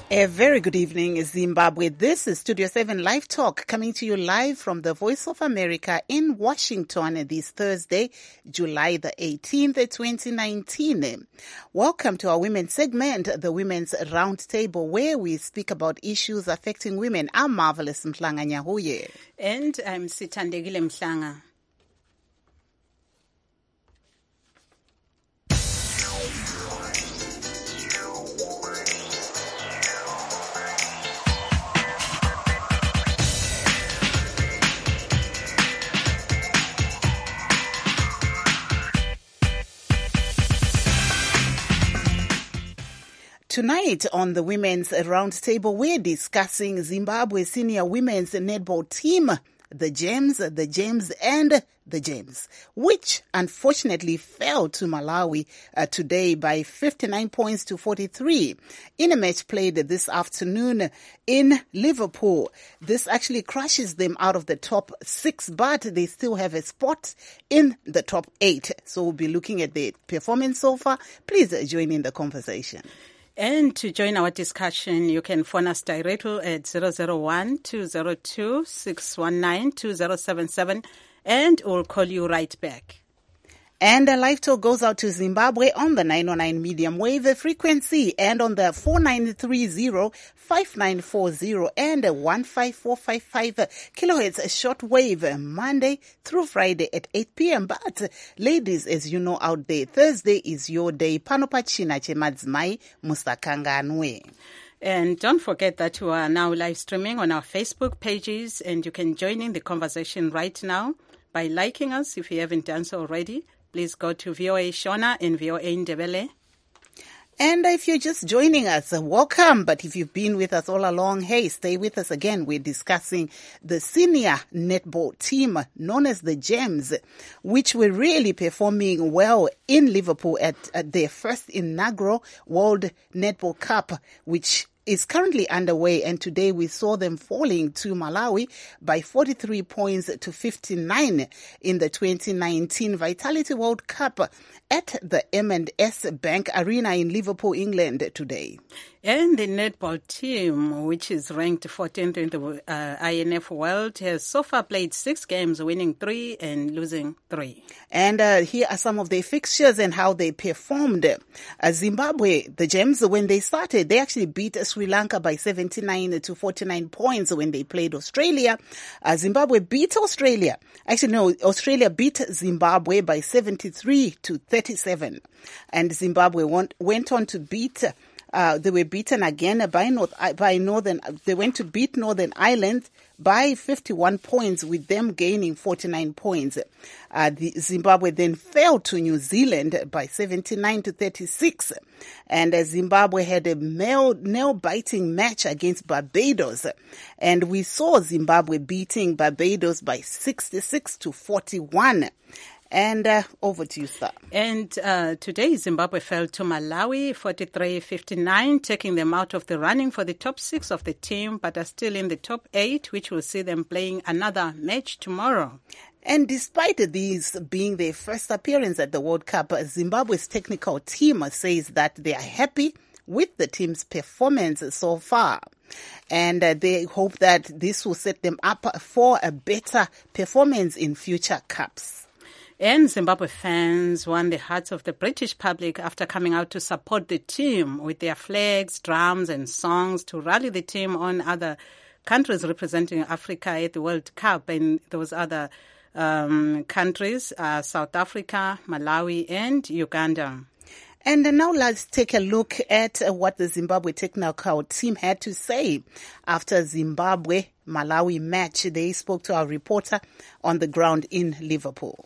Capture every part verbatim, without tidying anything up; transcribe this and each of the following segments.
A very good evening, Zimbabwe. This is Studio seven Live Talk, coming to you live from the Voice of America in Washington this Thursday, July the eighteenth, twenty nineteen. Welcome to our women's segment, the Women's Roundtable, where we speak about issues affecting women. I'm Marvelous Mhlanga Nyahuye. And I'm Sithandegile Mhlanga. Tonight on the Women's Roundtable, we're discussing Zimbabwe's senior women's netball team, the Gems, the Gems, and the Gems, which unfortunately fell to Malawi uh, today by fifty-nine points to forty-three in a match played this afternoon in Liverpool. This actually crushes them out of the top six, but they still have a spot in the top eight. So we'll be looking at the performance so far. Please join in the conversation. And to join our discussion, you can phone us directly at zero zero one, two zero two, six one nine, two zero seven seven, and we'll call you right back. And a live talk goes out to Zimbabwe on the nine oh nine medium wave frequency and on the four nine three zero, five nine four zero and one five four five five kilohertz short wave Monday through Friday at eight p.m. But ladies, as you know out there, Thursday is your day. Panopachina chemadzimai musakanganwe. And don't forget that we are now live streaming on our Facebook pages, and you can join in the conversation right now by liking us if you haven't done so already. Please go to V O A Shona and V O A Ndebele. And if you're just joining us, welcome. But if you've been with us all along, hey, stay with us again. We're discussing the senior netball team known as the Gems, which were really performing well in Liverpool at, at their first inaugural World Netball Cup, which is currently underway, and today we saw them falling to Malawi by forty-three points to fifty-nine in the twenty nineteen Vitality World Cup at the M and S Bank Arena in Liverpool, England today. And the netball team, which is ranked fourteenth in the uh, I N F World, has so far played six games, winning three and losing three. And uh, here are some of their fixtures and how they performed. Uh, Zimbabwe, the Gems, when they started, they actually beat Sri Lanka by seventy-nine to forty-nine points when they played Australia. Uh, Zimbabwe beat Australia. Actually, no, Australia beat Zimbabwe by seventy-three to thirty-seven. And Zimbabwe went, went on to beat Uh, they were beaten again by North, by Northern, they went to beat Northern Ireland by fifty-one points, with them gaining forty-nine points. Uh, the Zimbabwe then fell to New Zealand by seventy-nine to thirty-six. And uh, Zimbabwe had a nail-biting match against Barbados. And we saw Zimbabwe beating Barbados by sixty-six to forty-one. And uh, over to you, sir. And uh, today, Zimbabwe fell to Malawi, forty-three fifty-nine, taking them out of the running for the top six of the team, but are still in the top eight, which will see them playing another match tomorrow. And despite these being their first appearance at the World Cup, Zimbabwe's technical team says that they are happy with the team's performance so far. And uh, they hope that this will set them up for a better performance in future cups. And Zimbabwe fans won the hearts of the British public after coming out to support the team with their flags, drums, and songs to rally the team on other countries representing Africa at the World Cup and those other um, countries, uh, South Africa, Malawi, and Uganda. And now let's take a look at what the Zimbabwe technical team had to say after Zimbabwe-Malawi match. They spoke to our reporter on the ground in Liverpool.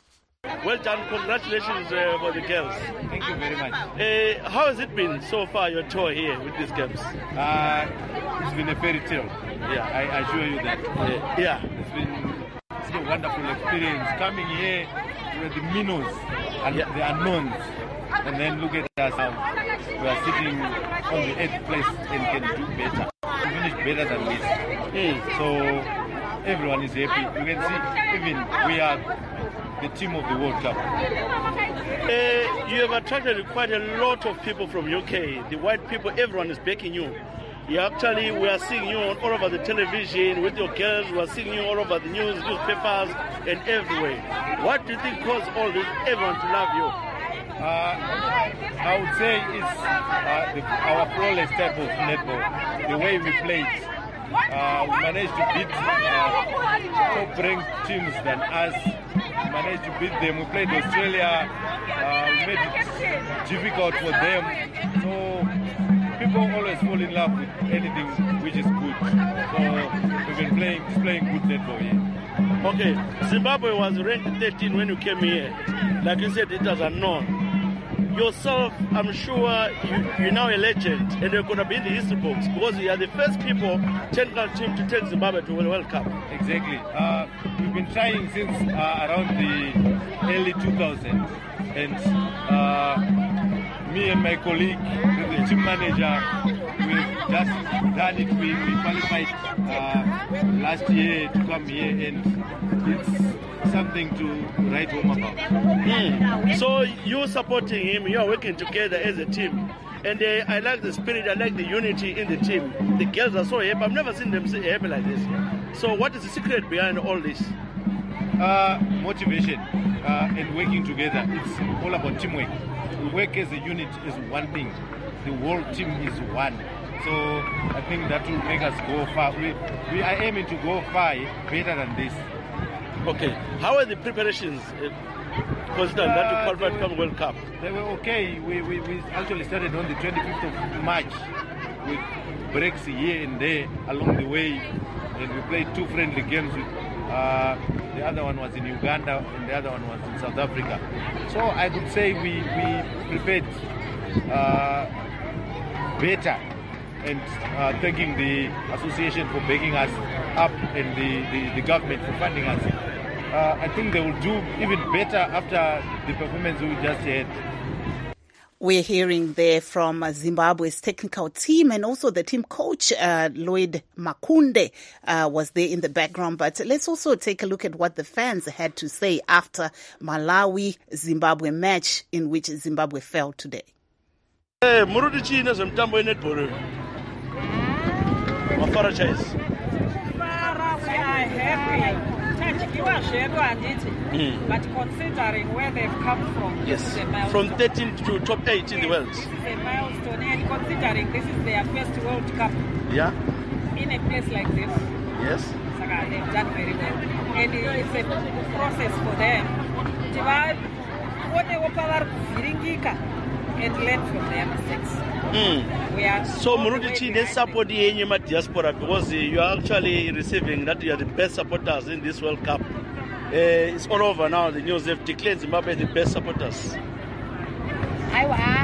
Well done. Congratulations uh, for the girls. Thank you very much. Uh, how has it been so far, your tour here with these games? Uh, it's been a fairy tale. Yeah. I assure you that. Uh, yeah. It's been, it's been a wonderful experience. Coming here with the minnows and yeah. the unknowns. And then look at us now. We are sitting on the eighth place and can do better. We finish better than this. Mm. So everyone is happy. You can see even we are the team of the World Cup. Uh, you have attracted quite a lot of people from U K. The white people, everyone is backing you. You actually, we are seeing you all over the television with your girls. We are seeing you all over the news, newspapers, and everywhere. What do you think caused all this, everyone to love you? Uh, I would say it's uh, the, our flawless type of netball, the way we play it. Uh, we managed to beat uh, top-ranked teams than us. We managed to beat them. We played Australia. Uh, we made it difficult for them. So people always fall in love with anything which is good. So we've been playing, playing good netball here. Okay, Zimbabwe was ranked thirteen when you came here. Like you said, it was unknown. Yourself, I'm sure you, you're now a legend and you're going to be in the history books because you are the first people, technical team, to take Zimbabwe to the World Cup. Exactly. Uh, we've been trying since uh, around the early two thousands. And uh, me and my colleague, the, the team manager, we've just done it. We, we qualified uh, last year to come here, and it's something to write home about. Mm. So you're supporting him, you're working together as a team. And uh, I like the spirit, I like the unity in the team. The girls are so happy. I've never seen them so happy like this. So what is the secret behind all this? Uh, motivation uh, and working together. It's all about teamwork. We work as a unit, as one thing. The whole team is one. So I think that will make us go far. We, we are aiming to go far better than this. Okay. How are the preparations uh, considering uh, that you qualified to come World Cup? They were okay. We, we, we actually started on the twenty-fifth of March with breaks here and there along the way. And we played two friendly games with uh, the other one was in Uganda and the other one was in South Africa. So I could say we, we prepared uh, better, and uh, thanking the association for backing us up and the, the, the government for funding us. Uh, I think they will do even better after the performance we just had. We're hearing there from Zimbabwe's technical team, and also the team coach, uh, Lloyd Makunde, uh, was there in the background. But let's also take a look at what the fans had to say after Malawi-Zimbabwe match in which Zimbabwe fell today. Hey, Murudi China Zamtambo netball. Mafara Chase. We are happy. Mm. But considering where they've come from, yes, this is a milestone. From thirteen to top eight in the world. This is a milestone, and considering this is their first World Cup, yeah, in a place like this, yes, they've done very well, and it's a process for them. And learn from their mistakes. Mm. We are so Murudi Chine support the Enyema diaspora because you are actually receiving that you are the best supporters in this World Cup. Uh, it's all over now. The news have declared Zimbabwe the best supporters. I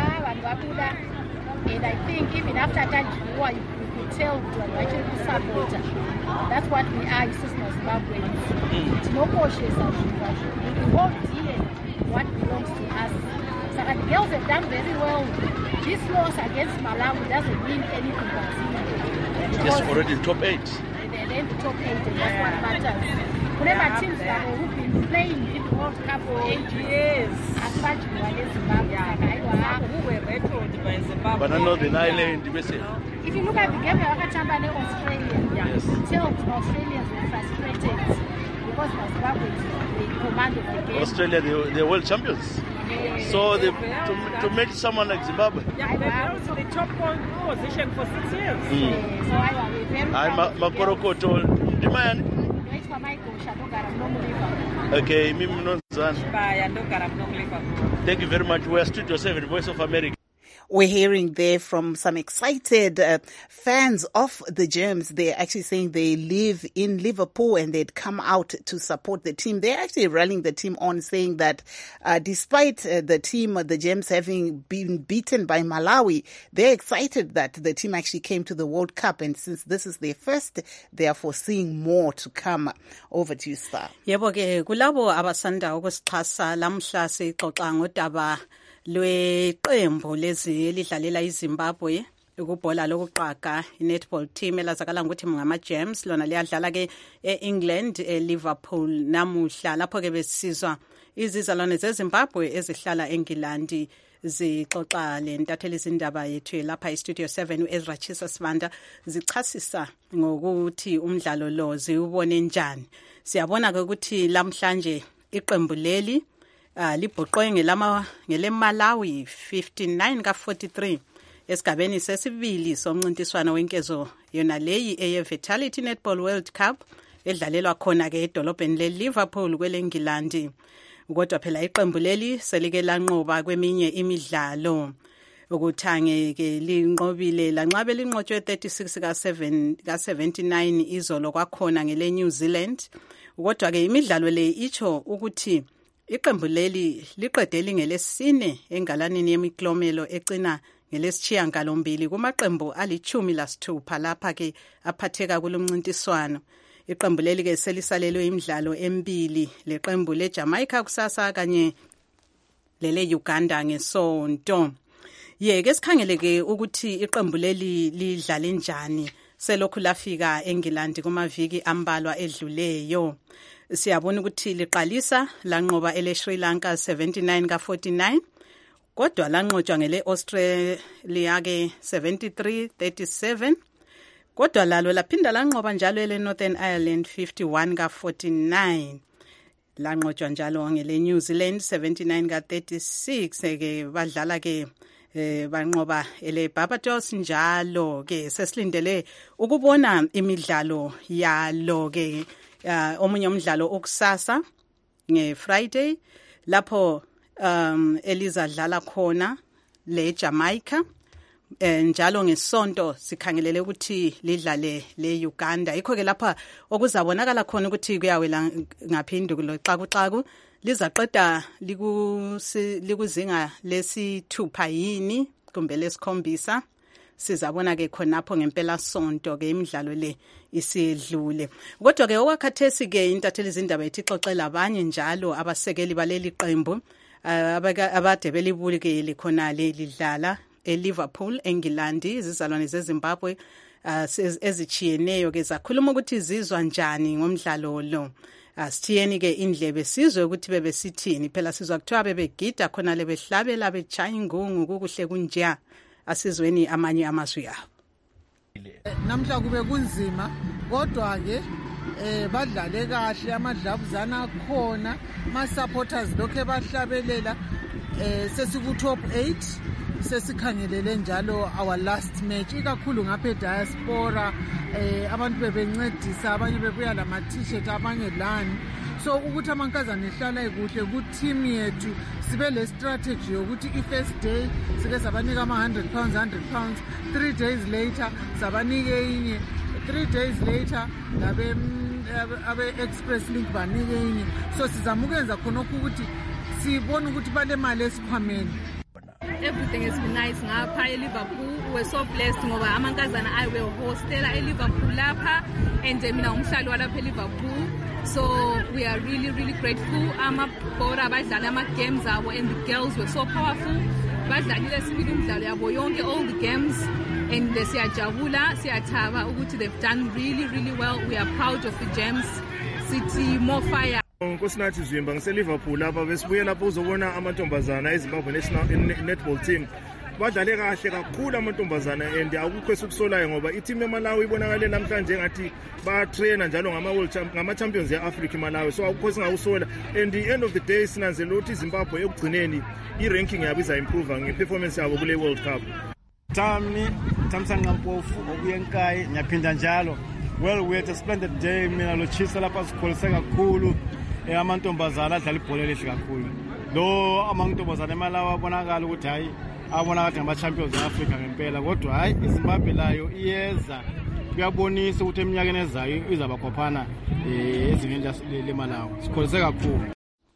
and I think even after that war, you could tell we are actually supporter. That's what we are, Zimbabweans. It's no cautious as we hold dear what belongs to us. So the girls have done very well. This loss against Malawi doesn't mean anything but it's already in top eight. They're in the top eight, and that's what matters. Whenever teams that have been playing in the World Cup for eight years, as such, we are against Zimbabwe. Who were returned by Zimbabwe. But I know the island, if you look at the game of Australia, yes. Tell Australians were frustrated because Zimbabwe they commanded the game. Australia, they, they're world champions. Yeah. So they, to, to meet someone like Zimbabwe. Yeah, they held the top position for six years. Mm. Yeah. So I was very proud. Makoroko told Dimani. Okay, thank you very much. We are Studio seven, Voice of America. We're hearing there from some excited uh, fans of the Germs. They're actually saying they live in Liverpool and they'd come out to support the team. They're actually rallying the team on, saying that uh, despite uh, the team, the Germs having been beaten by Malawi, they're excited that the team actually came to the World Cup. And since this is their first, they are foreseeing more to come. Over to you, Star. Yebo ke kulabo abasanda ukusixhasa lamhla sixoxa ngodaba lweqembu lezi elidlalela iZimbabwe ukubhola lokuqaga i-netball team elazakala ngokuthi ngama-Germs lona liyadlala ke e-England e-Liverpool namuhla lapho ke besizwa izizalwane zeZimbabwe ezihlala eNgilandi zixoxa le ntatheli izindaba yethu lapha e-Studio seven u-Ezra Chisa Sibanda zichasisa ngokuthi umdlalo lo ziwubone njani. Siyabona-ke ukuthi lamhlanje iqembu leli uh, libhoqwe ngelama ngele Malawi fifty-nine ka forty-three esigabeni sesibili somncintiswano wenkezo yona leyi eye Vitality Netball World Cup edlalelwa khona ke edolobheni le-Liverpool kwele-England. Kodwa phela iqembu leli selike lanqoba kweminye imidlalo ukuthange ke linqobile lanqabe linqotshwe thirty-six ka seven ka seventy-nine izolo kwakhona ngele New Zealand. Kodwa ke imidlalo le icho ukuthi iqembu leli liqedeli ngelesine engalanini yemiklomelo ecina ngelesitshiya ngalombili kumaqembu alichumi lasithupha lapha ke aphatheka kulomncintiswano. Iqembu leli ke selisalelwe imidlalo embili leqembu leJamaica kusasa kanye lele Uganda ngesonto. Yeke sikhangele ke ukuthi iqembu leli lidlala njani selokhu lafika eNgilandi kumaviki ambalwa edluleyo. Siyabona ukuthi liqalisa lanqoba ele Sri Lanka seventy-nine ka forty-nine kodwa lanqotshwa ngele Australia ke seventy-three thirty-seven kodwa lalo laphinda lanqoba njalo ele Northern Ireland fifty-one ka forty-nine lanqotshwa njalo ngele New Zealand seventy-nine ka thirty-six ke badlala ke eh banqoba ele Barbados njalo ke sesilindele ukubona imidlalo yalo ke uh, omunye umdlalo okusasa ngeFriday lapho um elizadlala khona le Jamaica njalo ngesonto sikhangelele ukuthi lidlale le Uganda. Ikho ke lapha okuzabonakala khona ukuthi kuyawela ngaphindu lo xakuxaku lizaqeda likuzinga lesithupha yini kumbe lesikhombisa. Sizabona ke khonapho ngempela sonto ke imidlalo le isedlule. Kodwa ke okwakhathesi ke intatheli izindaba yethixoxela abanye njalo abasekeli baleli qembu abade belibukele khona le lidlala eLiverpool eNgilandi izizalwane zeZimbabwe ezichiyeneyo ke zakhuluma ukuthi izizwa njani ngomdlalo lo. Asithiyeni ke indlebe sizwe ukuthi bebesithini phela sizwa kuthiwa bebegida khona lebehlabela bechaya ingungu kukuhle kunjya asizweni amanye amazwi abo. Namhla kube kunzima kodwa ke eh badlale kahle amadlabuzana khona ma supporters lokho bahlabelela eh sesiku top eight sesikhangelele njalo our last match ikakhulu ngapha diaspora eh abantu bebencedisa abanye bebuya lama t-shirt abanye lani so ukuthi amankazana ehlala ekuhle ku team yethu sibe le strategy yokuthi i first day sike sabanika ama one hundred pounds one hundred pounds three days later sabanike inye three days later labe abe express link banike inye so sizamukenza khona ukuthi sibone ukuthi bale mali esikhwameni. Everything has been nice ngapha eLiverpool. We're so blessed ngoba amankazana I will hostela eLiverpool lapha and mina umhlali walapha eLiverpool. So we are really really grateful. Amabhora badlala ama games abo and the girls were so powerful. Badlalile sibili umdlalo yabo yonke all the games and siyajabula siyathaba ukuthi they've done really really well. We are proud of the Gems City more fire. Nkosinathi Zwimba ngise-Liverpool lapha besibuye lapho uzobona amantombazana eZimbabwe National Netball Team badlale kahle kakhulu amantombazana and akukho esikusolayo ngoba i-team eMalawi ibonakale namhlanje ngathi ba-trainer njalo ngama-world ngama-champions e-Africa eMalawi so akukho singakusola and the end of the day sinanzela ukuthi iZimbabwe ekugcineni i-ranking yabo iza-improve nge-performance yabo kule World Cup. Tami Thamsanqa Mpofu okuyenkayi ngiyaphinda njalo. Well, we had a splendid day. Mina lo Chisa lapha sikholise kakhulu amantombazana adlala ibhola elihle kakhulu. Lo amantombazana eMalawi abonakala ukuthi hayi abonakala ngaba champions eAfrica ngempela kodwa hayi iZimbabwe layo iyeza kuyabonisa ukuthi eminyakeni ezayo izaba khophana ezingeni leMalawi. Sikholise kakhulu.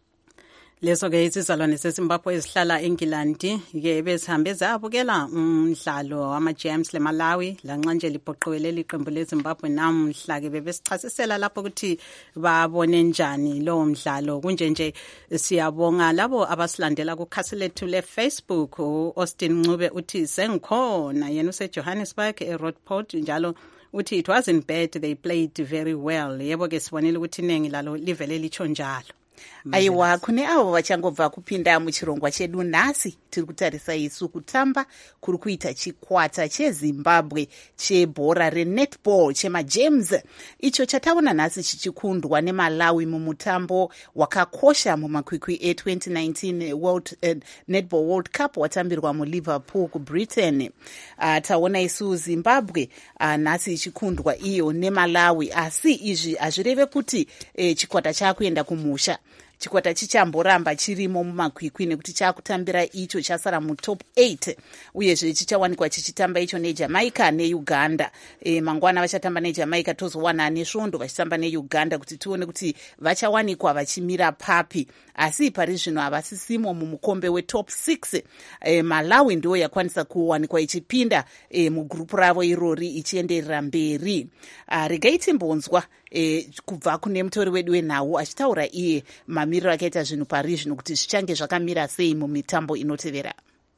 Leso ke izizalwane zeZimbabwe ezihlala eNgilandi ke bezihambe zabukela umdlalo wama-Gems leMalawi lanxa nje libhoqiwe liqembu leZimbabwe namhla ke bebesichasisela lapho ukuthi babone njani lo mdlalo. Kunje nje siyabonga labo abasilandela kukhasi lethu leFacebook. Austin Ncube uthi sengikhona yena useJohannesburg eRoadport njalo uthi it wasn't bad, they played very well. Yebo ke sibonile ukuthi iningi lalo livele licho njalo. Aiwa, kune avo vachangobva kupinda muchirongwa chedu nhasi, tiri kutarisa isu kutamba kuri kuita chikwata chezimbabwe chebhora renetball chemajames, icho chataona nhasi chichikundwa nemalawi mumutambo wakakosha mumakwikwi e-twenty nineteen World, uh, Netball World Cup watambirwa muliverpool kubritain. Uh, taona isu zimbabwe uh, nhasi ichikundwa iyo nemalawi, asi izvi hazvireve kuti eh, chikwata chakuenda kumusha. Chikwata chichamboramba chirimo mumakwikwi nekuti chakutambira icho chasara mutop eight, uyezve chichawanikwa chichitamba icho neJamaica neUganda. E, mangwana vachatamba neJamaica, tozowana nesvondo vachitamba neUganda kuti tione kuti vachawanikwa vachimira papi. Asi pari zvino havasisimo mumukombe wetop six. E, Malawi ndiyo yakwanisa kuwanikwa ichipinda e, mugrupu ravo irori ichienderera mberi. Regai timbonzwa E, kubva kune mutori wedu wenhau achitaura iye mamiriro akaita zvinhu pari zvino kuti zvichange zvakamira sei mumitambo inotevera.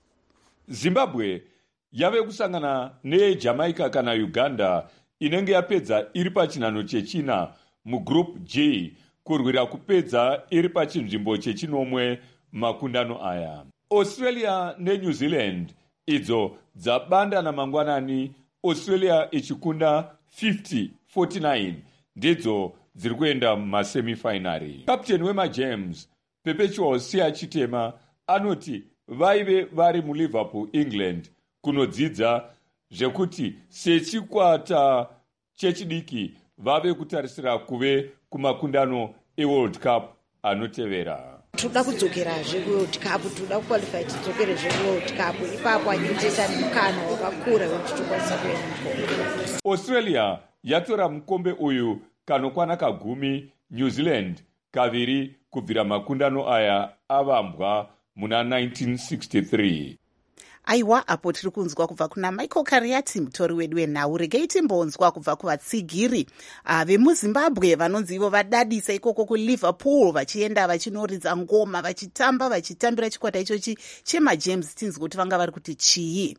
Zimbabwe yave kusangana neJamaica kana Uganda inenge yapedza iri pachinhano chechina mugroup G kurwira kupedza iri pachinzvimbo chechinomwe makundano aya. Australia neNew Zealand idzo dzabandana mangwanani, Australia ichikunda fifty forty-nine ndidzo dziri kuenda mumasemifinari. Captain wemajames Perpetual Siya Chitema anoti vaive vari muLiverpool, England kunodzidza zvekuti sechikwata chechidiki vave kutarisira kuve kumakundano eWorld Cup anotevera. Toda kudzokerazve kuWorld Cup, toda kuqualify tidzokerezve kuWorld Cup, ipapo anyitesa mukana wakakura wekuti tokwanisa kuenda mukombe. Australia yatora mukombe uyu kanokwana kagumi, New Zealand kaviri kubvira makundano aya avambwa muna nineteen sixty-three. Aiwa, apo tiri kunzwa kubva kuna Michael Kariati, mutori wedu wenhau. Regai timbonzwa kubva kuvatsigiri uh, vemuzimbabwe vanonzi ivo vadadisa ikoko kuLiverpool, vachienda vachinoridza ngoma, vachitamba vachitambira chikwata ichochi chemajames. Tinzwa kuti vanga vari kuti chii.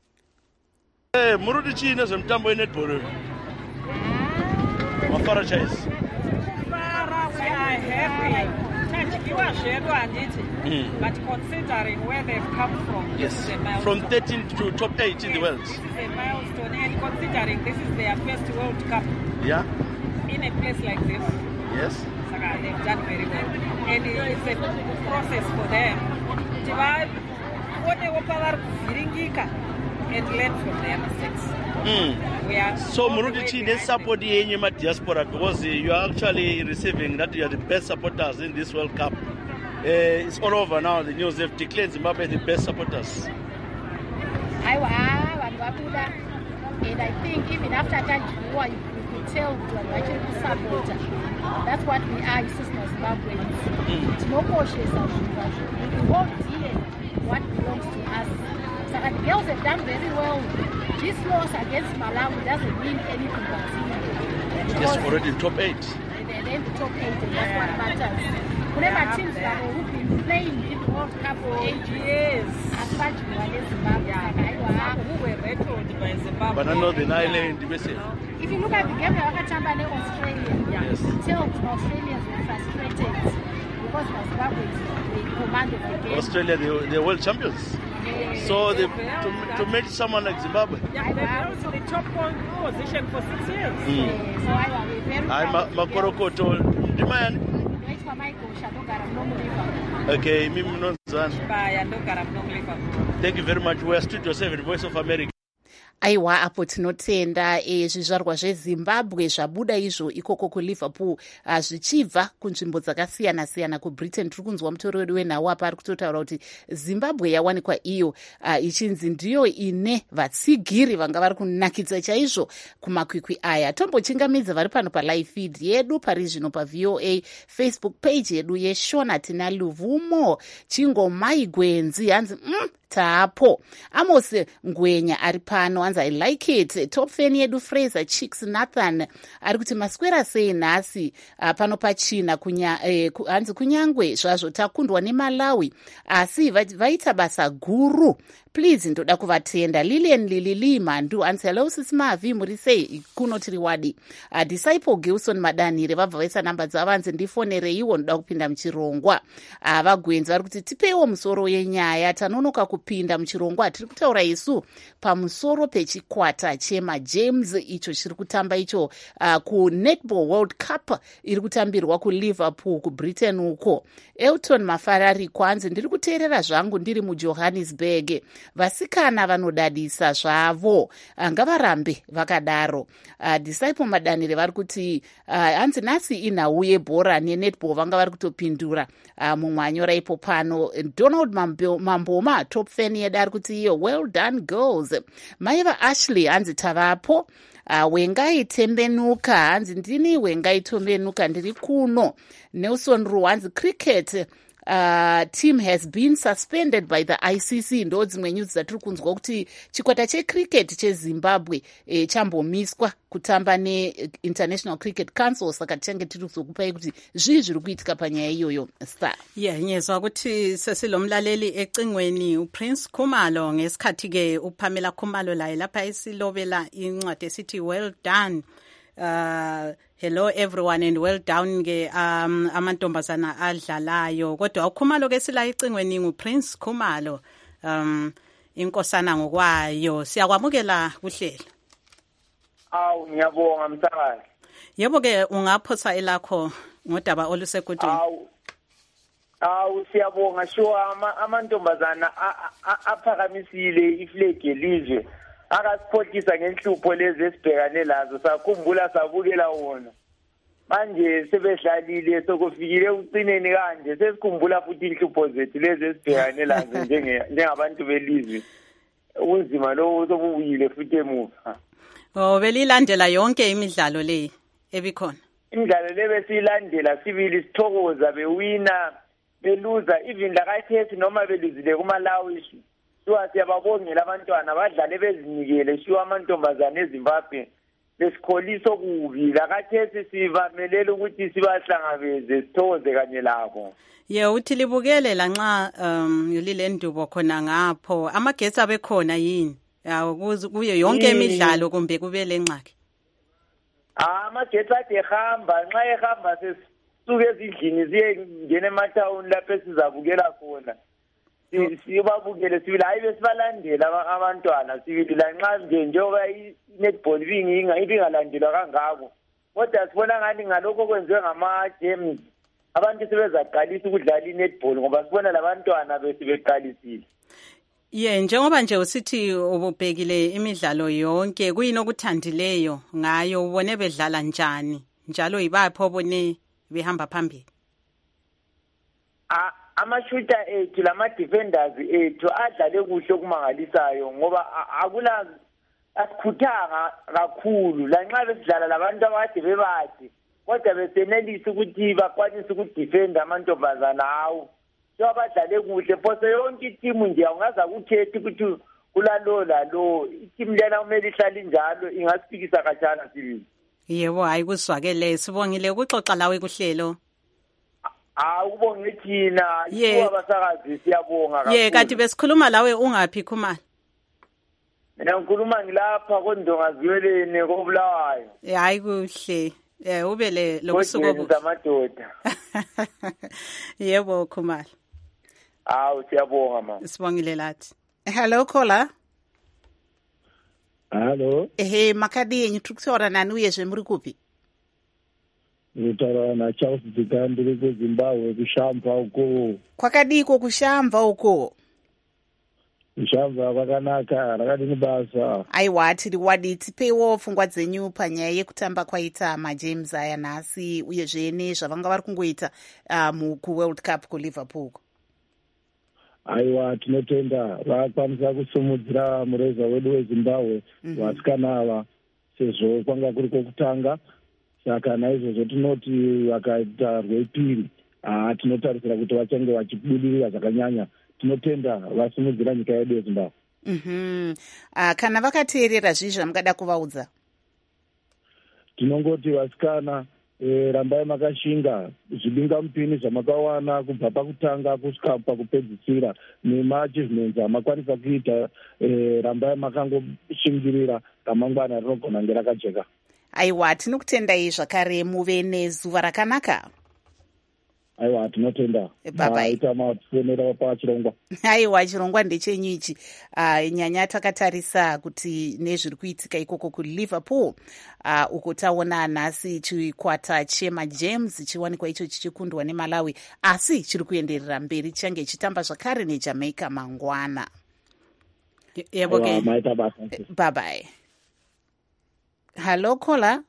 Hey, murudi chii nezvemutambo wenetball? Mafara chase. Mafara, we are happy. Mm. But considering where they've come from, yes, this is a milestone. From thirteen to top eight yes, in the world. This is a milestone, and considering this is their first World Cup, yeah, in a place like this, yes, so they've done very well, and it's a process for them. And learn from their mistakes. Mm. We are so Murudi Chine support yenye ma diaspora because you are actually receiving that you are the best supporters in this World Cup. Uh, it's all over now. The news have declared Zimbabwe the best supporters. I and I think even after Tanjua, you, you could tell to an actual supporter. That's what we are, Sisters Zimbabweans. It's no cautious. We hold dear what belongs to us. So the girls have done very well. This loss against Malawi doesn't mean anything but zero. Yes, already in top eight. They're in the top eight, and that's what matters. Whenever teams that who've been playing in the World Cup for eight years, as much as Zimbabwe, who were recorded by Zimbabwe. But I know the Island, if you look at the game, they were Australia. Yes. Tell the Australians were frustrated because Zimbabwe they commanded the game. Australia, they, they're world champions. Yeah. So they, to, to meet someone like Zimbabwe. Yeah, they've held the top position for six years. Mm. Yeah, so I was very I'm Makorokoto. Dimani? Okay, Mimi Nonzan. Thank you very much. We are Studio seven, Voice of America. Aiwa, apo tinotenda e, zvizvarwa zveZimbabwe zvabuda izvo ikoko kuLiverpool uh, zvichibva kunzvimbo dzakasiyana siyana kuBritain. Tiri kunzwa mutori wedu wenhau apa ari kutotaura kuti Zimbabwe yawanikwa iyo uh, ichinzi ndiyo ine vatsigiri vanga vari kunakidza chaizvo kumakwikwi aya. Tombochingamidza vari pano palive feed yedu pari zvino paV O A Facebook page yedu yeshona tina Luvumo Chingomai Gwenzi hanzi mm, taapo. Amos Ngwenya ari pano anzi I like it. Top fan yedu Fraser Chicks Nathan ari kuti maswera sei nhasi uh, pano pachina kunya, eh, ku, hanzi kunyangwe zvazvo takundwa neMalawi asi vaita basa guru. Please ndoda kuvatenda. Lilian Lilili Mandu anzi hello sisi Mavi muri sei kuno tiri wadi. Uh, Disciple Gilson Madanire vabva vaisa namba dzavo anzi ndifonereiwo ndoda kupinda muchirongwa. Uh, vagwenzi vari kuti tipeiwo musoro yenyaya tanonoka kupinda muchirongwa tiri kutaura isu pamusoro pechikwata chemajames icho chiri kutamba icho uh, kuNetball World Cup iri kutambirwa kuLiverpool kuBritain uko. Elton Mafarari kwanzi ndiri kuteerera zvangu ndiri muJohannesburg. Vasikana vanodadisa zvavo ngavarambe vakadaro. Uh, Disciple Madanire vari kuti uh, hanzi nhasi inhau yebhora neNetball vanga vari kutopindura uh, mumwanyora ipo pano. Donald Mamboma top fan yedu ari kuti iyo well done girls. Maiva Ashley hanzi tavapo. Uh, wengai tembenuka hanzi ndini wengai tembenuka ndiri kuno. Nelson Ru hanzi cricket Uh, team has been suspended by the I C C. Ndo dzimwe news dzatiri kunzwa kuti chikwata checricket cheZimbabwe eh, chambomiswa kutamba neInternational Cricket Council. Saka tichange tiri kuzokupai kuti zvii zviri kuitika panyaya iyoyo star. Yeah, nyezwa kuti sesilomlaleli ecingweni uPrince Khumalo ngesikhathi ke uPamela Khumalo laye lapha esilobela incwadi esithi well done. Uh, hello everyone and well done ke um amantombazana adlalayo kodwa uKhumalo ke sila icingweni nguPrince Khumalo um inkosana ngokwayo siyakwamukela kuhlelo. Awu ngiyabonga msakazi. Yebo ke ungaphosa elakho ngodaba olusekuthi. Awu awu siyabonga sho amantombazana aphakamisile iflag yelizwe akasiphothisa ngenhlupho lezi esibhekane lazo sakhumbula sabukela wona manje sebedlalile sokufikile ucineni kanje sesikhumbula futhi inhlupho zethu lezi esibhekane lazo njenge njengabantu belizwe unzima lo sobuyile futhi emuva. Oh belilandela yonke imidlalo le ebikhona. Imidlalo le besilandela sibili sithokoza bewina beluza even lakathethi noma beluzile kuMalawi. Siwa siyababongela abantwana abadlale bezinikele shiwa amantombazane eZimbabwe lesikholisa kubi lakathethi sivamelele ukuthi sibahlangabeze sithokoze kanye labo. Ye uthi libukele la nxa um yulile ndubo khona ngapho amagetsi abekhona yini kuyo yonke imidlalo kumbe kube lenxaki. Ah amagetsi ade ehamba nxa ehamba sesisuke ezindlini ziye ngene ematawuni lapho sizabukela khona. Sibabukele sibili hayi besibalandela abantwana sibili la nxa nje njengoba iNetball ibinga ibingalandelwa kangako kodwa sibona ngani ngalokho kwenziwe ngama-games abantu sebezaqalisa ukudlala iNetball ngoba sibona labantwana besibeqalisile. Ye njengoba nje usithi ububhekile imidlalo yonke kuyini okuthandileyo ngayo ubone bedlala njani njalo yibapho obone behamba phambili? Ah ama-shooter ethu lama-defenders ethu adlale kuhle okumangalisayo ngoba akula asikhuthanga kakhulu lanxa besidlala labantu abade bebade kodwa besenelisa ukuthi bakwanise ukudefenda amantombazana awo so abadlale kuhle phose yonke itimu nje awungaza kuthethi ukuthi kulalo lalo itimu lena kumele ihlale njalo ingasifikisa khatshana sibili. Yebo hayi kuswakele sibongile ukuxoxa lawe kuhlelo. Ah ubonge thina kuba basakazi siyabonga kakhulu. Ye kanti besikhuluma lawe ungaphi Khumalo? Mina ngikhuluma ngilapha koNdongaziyeleni koBulawayo. Eh hayi kuhle. Eh ubele lokusuku okumadoda. Yebo Khumalo. Awu siyabonga mama. Sibongile lathi. Hello caller. Hello. Eh makadi yenyu tukutora nani uyezve muri kupi? Nitaura na Charles Dzikandiri kuZimbabwe kushamba uko. Kwakadiko kushamba uko. Kushamba kwakanaka rakadini basa. Aiwa tiri wadi tipewo pfungwa dzenyu panyaya yekutamba kwaita majames aya nhasi uyezve nezvavanga vari kungoita uh, kuWorld Cup kuLiverpool. Aiwa tinotenda vakwanisa kusumudzira mureza wedu weZimbabwe vasikana ava sezvo kwanga kuri kwokutanga. Saka naizvozvo tinoti vakaita rwepiri haa tinotarisira kuti vachange vachibudirira zvakanyanya tinotenda vasimudzira nyika yedu yezimbabwe. Mhm. Ah, kana vakateerera zvii zvamungada kuvaudza? Tinongoti vasikana, e, rambai makashinga zvibingamupini zvamakawana kubva pakutanga kusvika pakupedzisira nemaachievements amakwanisa kuita. E, rambai makangoshingirira ramangwana rinogona kunge rakajeka. Aiwa, tinokutendai zvakare, muve nezuva rakanaka. Aiwa, tinotenda. Bye-bye. Aita mafonera pachirongwa. Aiwa, chirongwa ndechenyu ichi. Uh, nyanya takatarisa kuti nezviri kuitika ikoko kuliverpool, uh, uko taona nhasi chikwata chemajames chiwanikwa icho chichikundwa nemalawi, asi chiri kuenderera mberi, change chitamba zvakare nejamaica mangwana. Yebo ke. Maita basa. Bye bye. Hello caller.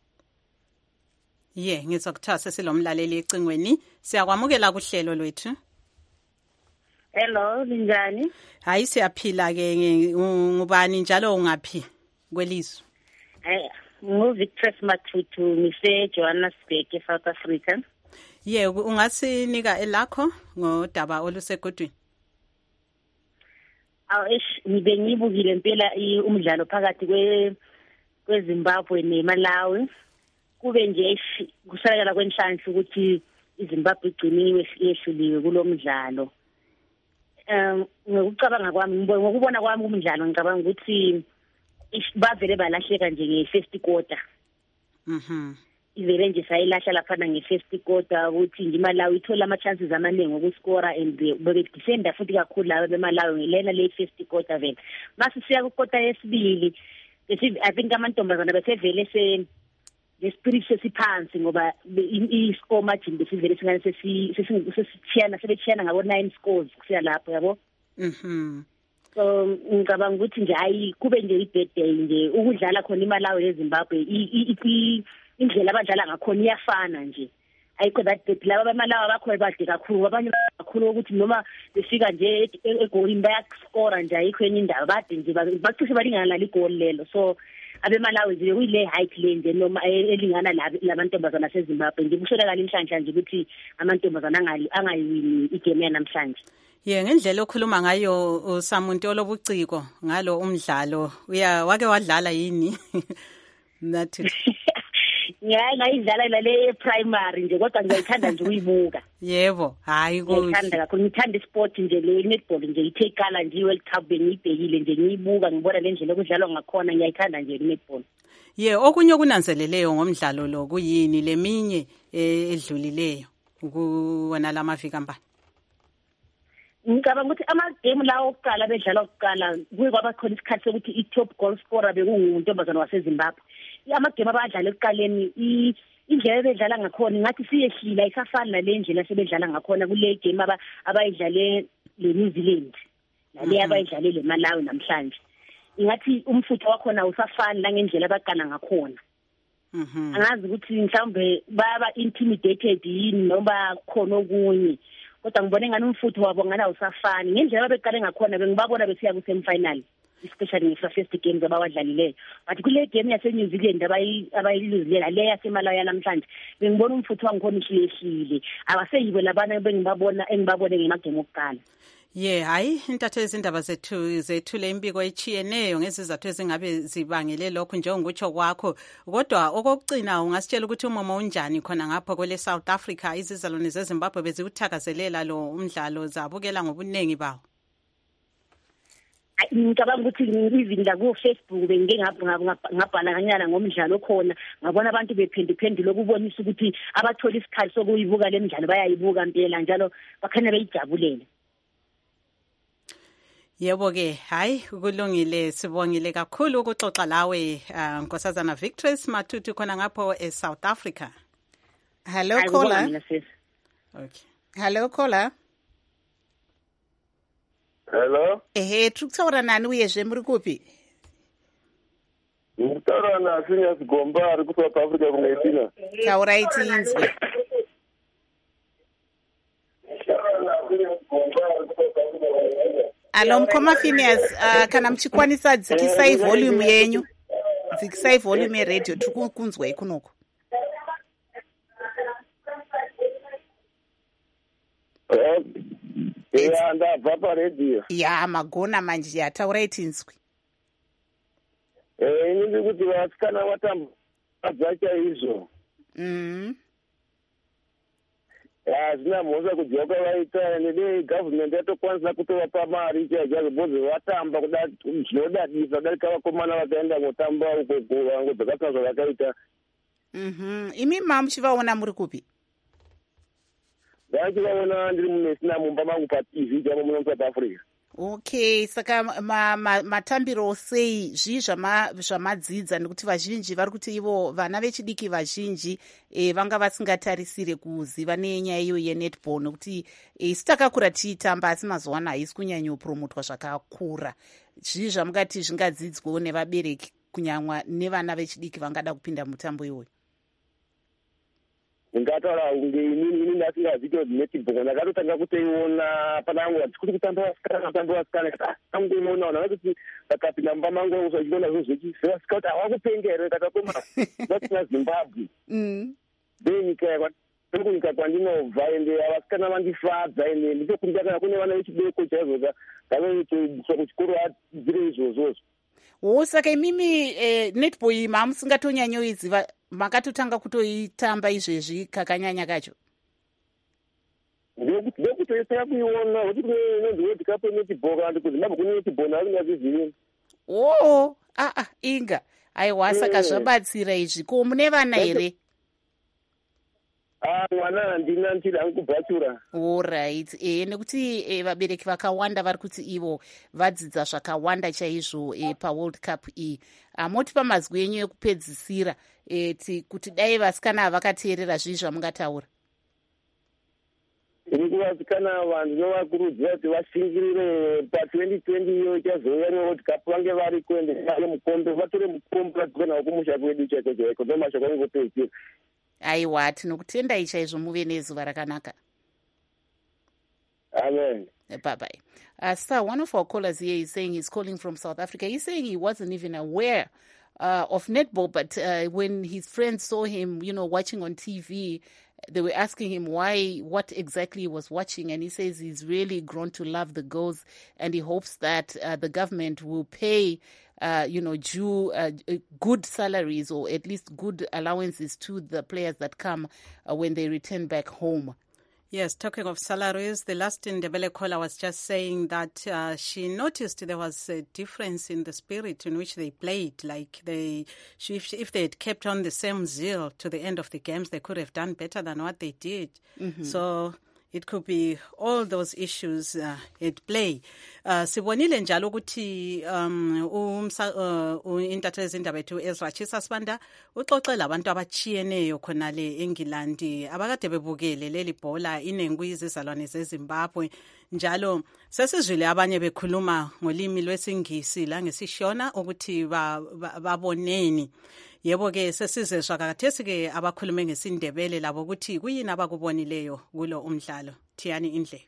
Ye, ngizokuthatha silomlaleli ecingweni. Siyakwamukela kuhlelo lwethu. Hello, linjani? Hayi siyaphila ke, ngubani njalo ungaphi kwelizwe? Eh, ngu Victress Mathutu ngise Johannesburg eSouth Africa. Ye, ungasinika elakho ngodaba olusegudwini? Aw ish ngibe ngibukile impela umdlalo phakathi kwe kweZimbabwe neMalawi. Kube nje kusalekela kwenhlanhla ukuthi iZimbabwe igciniwe yehluliwe kulomdlalo. Um ngokucabanga kwami ngokubona kwami umdlalo ngicabanga ukuthi bavele balahleka nje nge-first quarter. Mhm. Ivele nje sayilahla lapha nge-first quarter ukuthi nje iMalawi ithola ama-chances amaningi okuscora and bebedefenda futhi kakhulu laba beMalawi ngilena le first quarter vele. Mase siya ku quarter yesibili I think amantombazana besevele se lespirit sesiphansi ngoba i-score margin besivele singane sesithiyana sebethiyana ngabo nine scores kusiya lapho yabo. Mhm. So ngicabanga ukuthi nje hayi kube nje i-bad day nje ukudlala khona iMalawi neZimbabwe indlela abadlala ngakhona iyafana nje. Ayikho that bad laba beMalawi bakhona bade kakhulu abanye kakhulu ukuthi noma befika nje egolini bayascora nje ayikho enye indaba bade nje bacishe balingana la igol lelo. So abeMalawi nje kuyile height le nje noma elingana labantombazana seZimbabwe nje kushona kali inhlanhla nje ukuthi amantombazana angali angayiwini igame yanamhlanje. Ye ngendlela okhuluma ngayo usamuntu olobuciko ngalo umdlalo uya wake wadlala yini? Nathi Yeah, ngayidlala la le primary nje kodwa ngiyayithanda nje uyibuka. Yebo, hayi kuhle. Ngiyithanda kakhulu, ngithanda isport nje le netball nje ithekala nje iWorld Cup ngiyibhekile nje ngiyibuka ngibona le ndlela okudlalwa ngakhona ngiyayithanda nje netball. Ye, okunye okunanzeleleyo ngomdlalo lo kuyini leminye edlulileyo ukuwona lamavika mbani? Ngicabanga ukuthi ama-game lawo okuqala bedlala okuqala kuye kwaba khona isikhathi sokuthi i-top goal scorer bekunguntombazana waseZimbabwe. Ama-game abadlala ekuqaleni indlela bedlala ngakhona ngathi siyehlila ayisafani nale ndlela sebedlala ngakhona kule game abayidlale le New Zealand nale abayidlale le Malawi namhlanje. Ingathi umfutho wakhona usafani la ngendlela abaqala ngakhona. Mhm. Angazi ukuthi mhlawumbe baba intimidated yini noma khona okunye. Kodwa ngibone ngani umfutho wabo ngana usafani ngendlela beqale ngakhona bengibabona besiya ku semi final especially nge first game abawadlalileyo but kule game yase New Zealand abayi abayiluzilela le yaseMalawi namhlanje bengibona umfutho wangikhona uhlile abaseyibo labana bengibabona engibabone ngemagame okuqala. Ye, hayi intatho ezindaba zethu zethu le impiko echiyeneyo ngezizathu ezingabe zibangele lokho njengokutsho kwakho, kodwa okugcina ungasitshela ukuthi umomo unjani khona ngapha kwele South Africa izizalwane zeZimbabwe beziuthakazelela lo umdlalo zabukela ngobunengi bawo. Ngicabanga ukuthi even la ku Facebook bengike ngabhala kanyana ngomdlalo khona ngabona abantu bephendiphendula ukubonisa ukuthi abathola isikhathi sokuyibuka le midlalo bayayibuka impela njalo bakhanya beyijabulele. Yebo ke, hayi kulungile, sibongile kakhulu ukuxoxa lawe Nkosazana Victress Mathutu khona ngapho eSouth Africa. Hello caller. Okay. Hello caller. Hello. Ehe, tukutaura nani uyezve muri kupi? Ngitaura na Phineas Gomba ari ku South Africa kunaitina. Taura itinzwe. Alo mkoma Phineas, uh, kana mchikwanisa dzikisai volume yenyu. Dzikisai volume radio tukunzwe ikunuko. eya ndabva paredhiyo ya magona manje yataurai tinzwi. Eh, ini ndiri kuti vasikana vatambadza chaizvo. Mm. Hazvina mhosva kudyiwa kwavaita nede government yatokwanisa kutovapa mari chaichazo bhozi vatamba zvinodadisa kudarika vakomana vakaenda kutamba uko kuvango dzakasina zvavakaita. Mhm. Imi mamuchivaona muri kupi? Ndachivaona ndiri munesina mumba mangu pa-T V chamo muno muSouth Africa. Okay, saka matambiro ma, ma sei zvi zvamadzidza nekuti vazhinji vari kuti ivo vana vechidiki vazhinji e, vanga vasingatarisire kuziva nenyaya iyo yenetball nekuti isi takakura tiitamba asi mazuva ano haisi kunyanyopromotwa zvakakura. Zvii zvamungati zvingadzidzwawo nevabereki kunyangwa nevana vechidiki vangada kupinda mutambo iwoyo? Ndingataura kunge inini ini ndasingazviiti kuti netball ndakatotanga kutoiona panangu kuti kutamba vasikana kutamba vasikana angoiona ona kuti vakapinda mumba mangu usachiona zvinhu zvechivasika kuti havakupenga here katakomana vasina Zimbabwe ndenyika kunyika kwandinobva ende vasikana vandifadza ende ndichokundakana kune vana vechidoko chaizvo ngavetoiswa kuchikoro adzire izvozvozvo. wo saka imimi eh, netball iyi mamusingatonyanyoiziva makatotanga kutoitamba izvezvi kakanyanya kacho? ndekutoisaka kuiona kuti kunonzi world cup netball kandi kuzimbabwe kune netball naasingazvizivi. oo aa inga aiwa saka zvabatsira izvi. Ko mune vana here? Ah, mwana handina ndiri hangu kubhachura. Alright. E, nekuti e, vabereki vakawanda vari kuti ivo vadzidza zvakawanda chaizvo e, paworld cup iyi. Amoti pamazwi enyu ekupedzisira e, kuti dai vasikana vakateerera zvii zvamungataura? Iri kuvasikana vanhu ndinovakurudzira kuti vashingirire patwenty twenty iyo ichazouya neworld cup vange vari kuende vare mukombe vatore mukombe vadzike nawo kumusha kwedu chaiko chaiko ndomashoko angopedzisira. Aiwa, tinokutendai chaizvo muve nezuva rakanaka. Amen. Bye-bye. Uh, sir, one of our callers here is saying he's calling from South Africa. He's saying he wasn't even aware uh, of netball, but uh, when his friends saw him, you know, watching on T V, they were asking him why, what exactly he was watching, and he says he's really grown to love the girls, and he hopes that uh, the government will pay Uh, you know, due uh, good salaries or at least good allowances to the players that come uh, when they return back home. Yes, talking of salaries, the last Ndebele caller was just saying that uh, she noticed there was a difference in the spirit in which they played. Like they, she, if, if they had kept on the same zeal to the end of the games, they could have done better than what they did. Mm-hmm. So it could be all those issues uh, at play. Uh, sibonile njalo ukuthi um umsa uh, intatheli zindaba ethu Ezra Chisasibanda uxoxela abantu abachiyeneyo khona le England abakade bebukele leli bhola inenguyizizalwane zeZimbabwe njalo sesizwile abanye bekhuluma ngolimi lwesingisi la ngesishona ukuthi baboneni. Yebo ke sesizezwa kakathesi ke abakhulume ngesindebele labo ukuthi kuyini abakubonileyo kulo umdlalo. Thiyani Indle.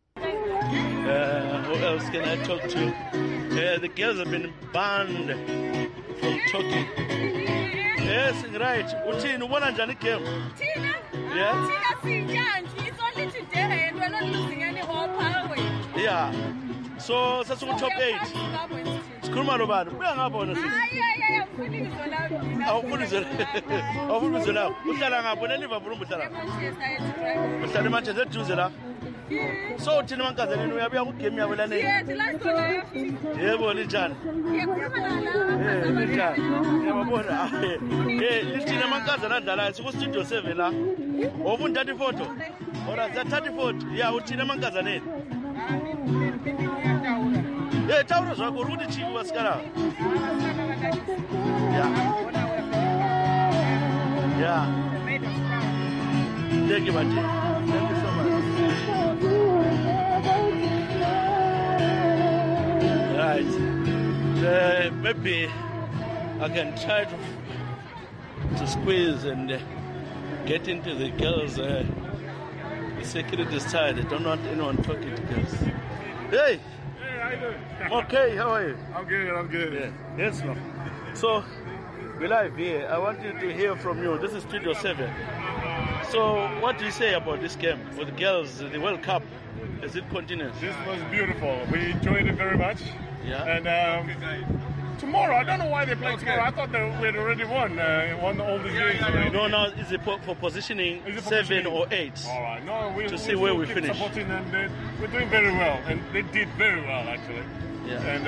Uh, who else can I talk to? Uh, the girls have been banned from talking. Yes, right. Uthini ubona njani game? Tina? Yeah. Tina sinjanji. It's only today and we're not losing any hope, are we? Yeah. So, sasuku top eight. Sikhuluma lo bantu. Buya ngabona sisi. Ah, yeah, yeah, yeah. Mfuni ngizola. Awufuni ngizola. Awufuni ngizola. Uhlala ngapho neLiverpool uhlala. Uhlala eManchester eduze la. So thina mankazaneni uyabuya ku game yabo lana. Yeah, tilastona. Yebo linjani? Ngiyakhuluma nala. Eh, linjani? Yabona. Eh, lithina mankazana adlalayo siku studio seven la. Ofuna thatha ifoto. Ora za thatha ifoto. Yeah, uthina mankazaneni. Eh, tauro zwakho ukuthi chiku wasikala. Yeah. Yeah. Thank you, Mati. Thank you so much. Right. Uh, maybe I can try to to squeeze and uh, get into the girls' uh, the security side. I don't want anyone talking to girls. Hey! Okay, how are you? I'm good, I'm good. Yeah. Yes, no. So, we're live here. I want you to hear from you. This is Studio seven. So, what do you say about this game with the girls, the World Cup? Is it continuous? This was beautiful. We enjoyed it very much. Yeah. And um, tomorrow, I don't know why they play okay. tomorrow. I thought that we had already won. Uh, won all the games. Already. No, no. Is it for, for positioning it for seven positioning? or eight? All right. No, we, to we see where we keep finish. Supporting them. They, we're doing very well, and they did very well actually. Yeah. And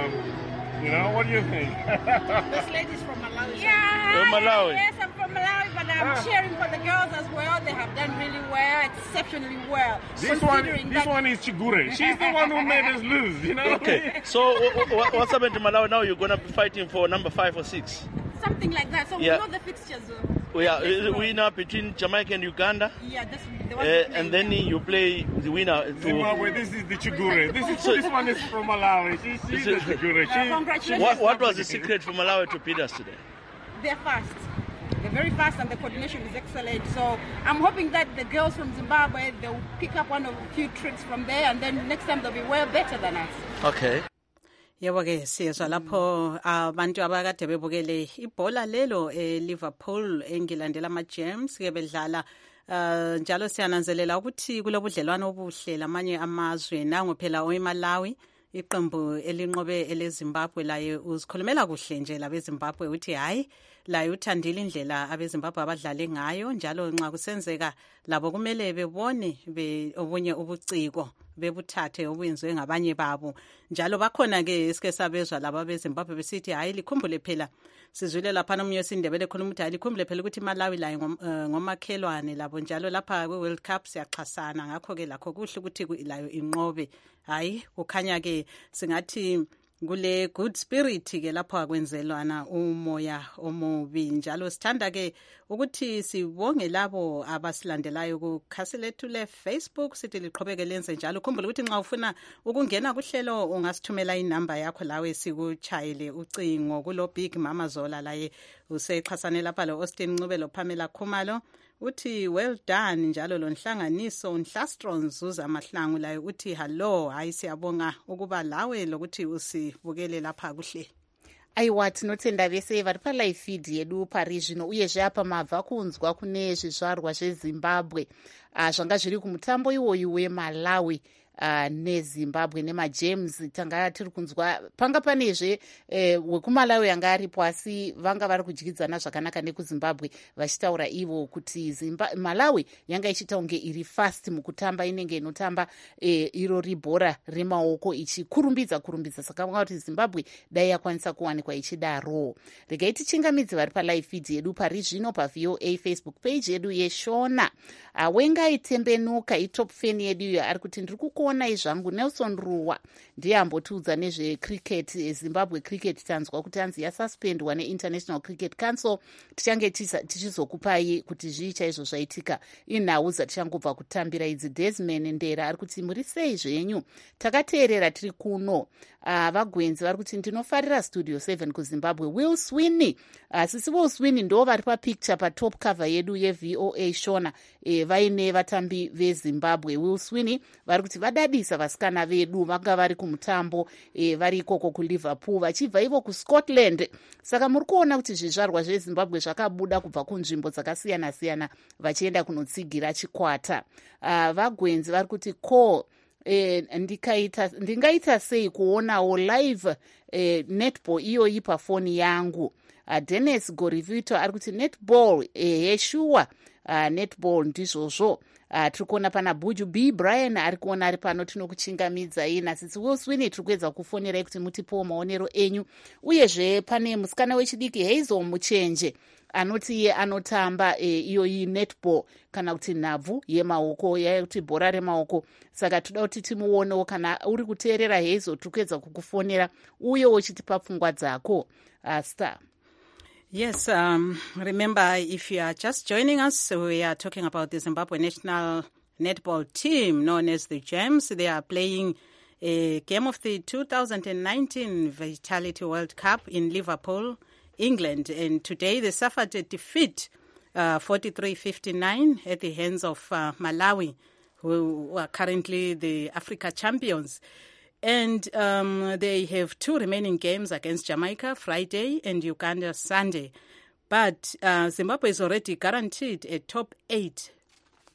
um, you know, what do you think? This lady's from Malawi. Yeah. From Malawi. Yes, I'm from Malawi, but I'm Ah. cheering for the girls as well. They have done really well, exceptionally well. This one, this one is Chigure. She's the one who made us lose, you know. Okay. So w- w- what's happened to Malawi now? You're gonna be fighting for number five or six. Something like that. So Yeah. we know the fixtures. uh, We are this uh, row. winner between Jamaica and Uganda. Yeah, that's the Uh, one. we play. and then you play the winner. To Zimbabwe, this is the Chigure. This is So- this one is from Malawi. She, she's the Chigure. She, Congratulations. what, what was the secret for Malawi to beat us today? They're fast. They're very fast and the coordination is excellent. So I'm hoping that the girls from Zimbabwe, they'll pick up one of a few tricks from there and then next time they'll be well better than us. Okay. Yebo ke siyezwa lapho abantu abakade bebukele ibhola lelo eLiverpool engilandela ama-Gems ke bedlala uh, njalo siyananzelela ukuthi kulobudlelwano obuhle lamanye amazwe nango phela oyiMalawi iqembu elinqobe eleZimbabwe laye uzikhulumela kuhle nje labeZimbabwe uthi hayi laye uthandile indlela abeZimbabwe abadlale ngayo njalo nxa kusenzeka labo kumele bebone be obunye ubuciko bebuthathe obuyenziwe ngabanye babo njalo bakhona ke esike sabezwa laba beZimbabwe besithi hayi likhumbule phela sizwile lapha nomunye sindebele khona ukuthi hayi likhumbule phela ukuthi Malawi laye ngomakhelwane labo njalo lapha kwe World Cup siyaxhasana ngakho ke lakho kuhle ukuthi layo inqobe hayi kukhanya ke singathi kule good spirit ke lapho akwenzelwana umoya omubi njalo sithanda ke ukuthi sibonge labo abasilandelayo ku khasi lethu le Facebook sithi liqhubeke lenze njalo khumbula ukuthi nxa ufuna ukungena kuhlelo ungasithumela inamba yakho lawe sikuchayele ucingo kulo Big Mama Zola laye usexhasane lapha lo Austin Ncubelo Pamela Khumalo uthi well done njalo lo nhlanganiso Nhlastron Zuza Mahlangu laye uthi hello hayi siyabonga ukuba lawe lokuthi usibukele lapha kuhle aiwa tinotenda vese vari palive feed yedu pari zvino uyezve apa mabva kunzwa kune zvizvarwa zvezimbabwe uh, zvanga zviri kumutambo iwoyu weMalawi Uh, neZimbabwe nemaGems tanga tiri kunzwa panga panezve eh, wekumalawi yanga aripo asi vanga vari kudyidzana zvakanaka nekuZimbabwe vachitaura ivo kuti Zimba, Malawi yanga ichita kunge iri fast mukutamba inenge inotamba eh, iro ribhora remaoko ichikurumbidza kurumbidza saka vanga kuti Zimbabwe dai yakwanisa kuwanikwa ichidaro regai tichingamidzi vari palive feed yedu pari zvino paVO A Facebook page yedu yeshona uh, wengai tembenuka itop fan yedu iyo ari kuti ndiri kuko kuonai zvangu Nelson Ruwa ndiye ambotiudza nezvecricket Zimbabwe cricket tanzwa kuti anzi yasuspendwa neInternational Cricket Council tichange tichizokupai kuti zvii chaizvo zvaitika inhau dzatichangobva kutambira idzi Desmond Ndera ari kuti muri sei zvenyu takateerera tiri kuno uh, vagwenzi vari kuti ndinofarira Studio seven kuZimbabwe Will Sweeney uh, sisi Will Sweeney ndo vari papicture patop cover yedu yeVOA Shona eh, vaine vatambi veZimbabwe Will Sweeney vari kuti vadadisa vasikana vedu vanga vari kumutambo e, vari ikoko kuLiverpool vachibva ivo kuScotland saka muri kuona kuti zvizvarwa zveZimbabwe zvakabuda kubva kunzvimbo dzakasiyana siyana vachienda kunotsigira chikwata uh, vagwenzi vari kuti ko E, ndikaita ndingaita sei kuonawo live e, netball iyoyi pafoni yangu uh, Dennis Gorivito ari kuti netball e, yeshuwa uh, netball ndizvozvo Uh, tiri kuona pana Buju B Brian ari kuona ari pano tinokuchingamidzai nasisi Will Sweeney tiri kuedza kufonerai kuti mutipowo maonero enyu uyezve pane musikana wechidiki Hazel Muchenje anoti iye anotamba e, iyoyi netball kana kuti nhabvu yemaoko yakuti bhora remaoko saka toda kuti timuonewo kana uri kuteerera Hazel tiri kuedza kukufonera uye wochitipa pfungwa dzako uh, star. Yes, um, remember, if you are just joining us, we are talking about the Zimbabwe national netball team known as the Gems. They are playing a game of the two thousand nineteen Vitality World Cup in Liverpool, England. And today they suffered a defeat, uh, forty-three fifty-nine, at the hands of uh, Malawi, who are currently the Africa champions. And um, they have two remaining games against Jamaica, Friday, and Uganda, Sunday. But uh, Zimbabwe is already guaranteed a top eight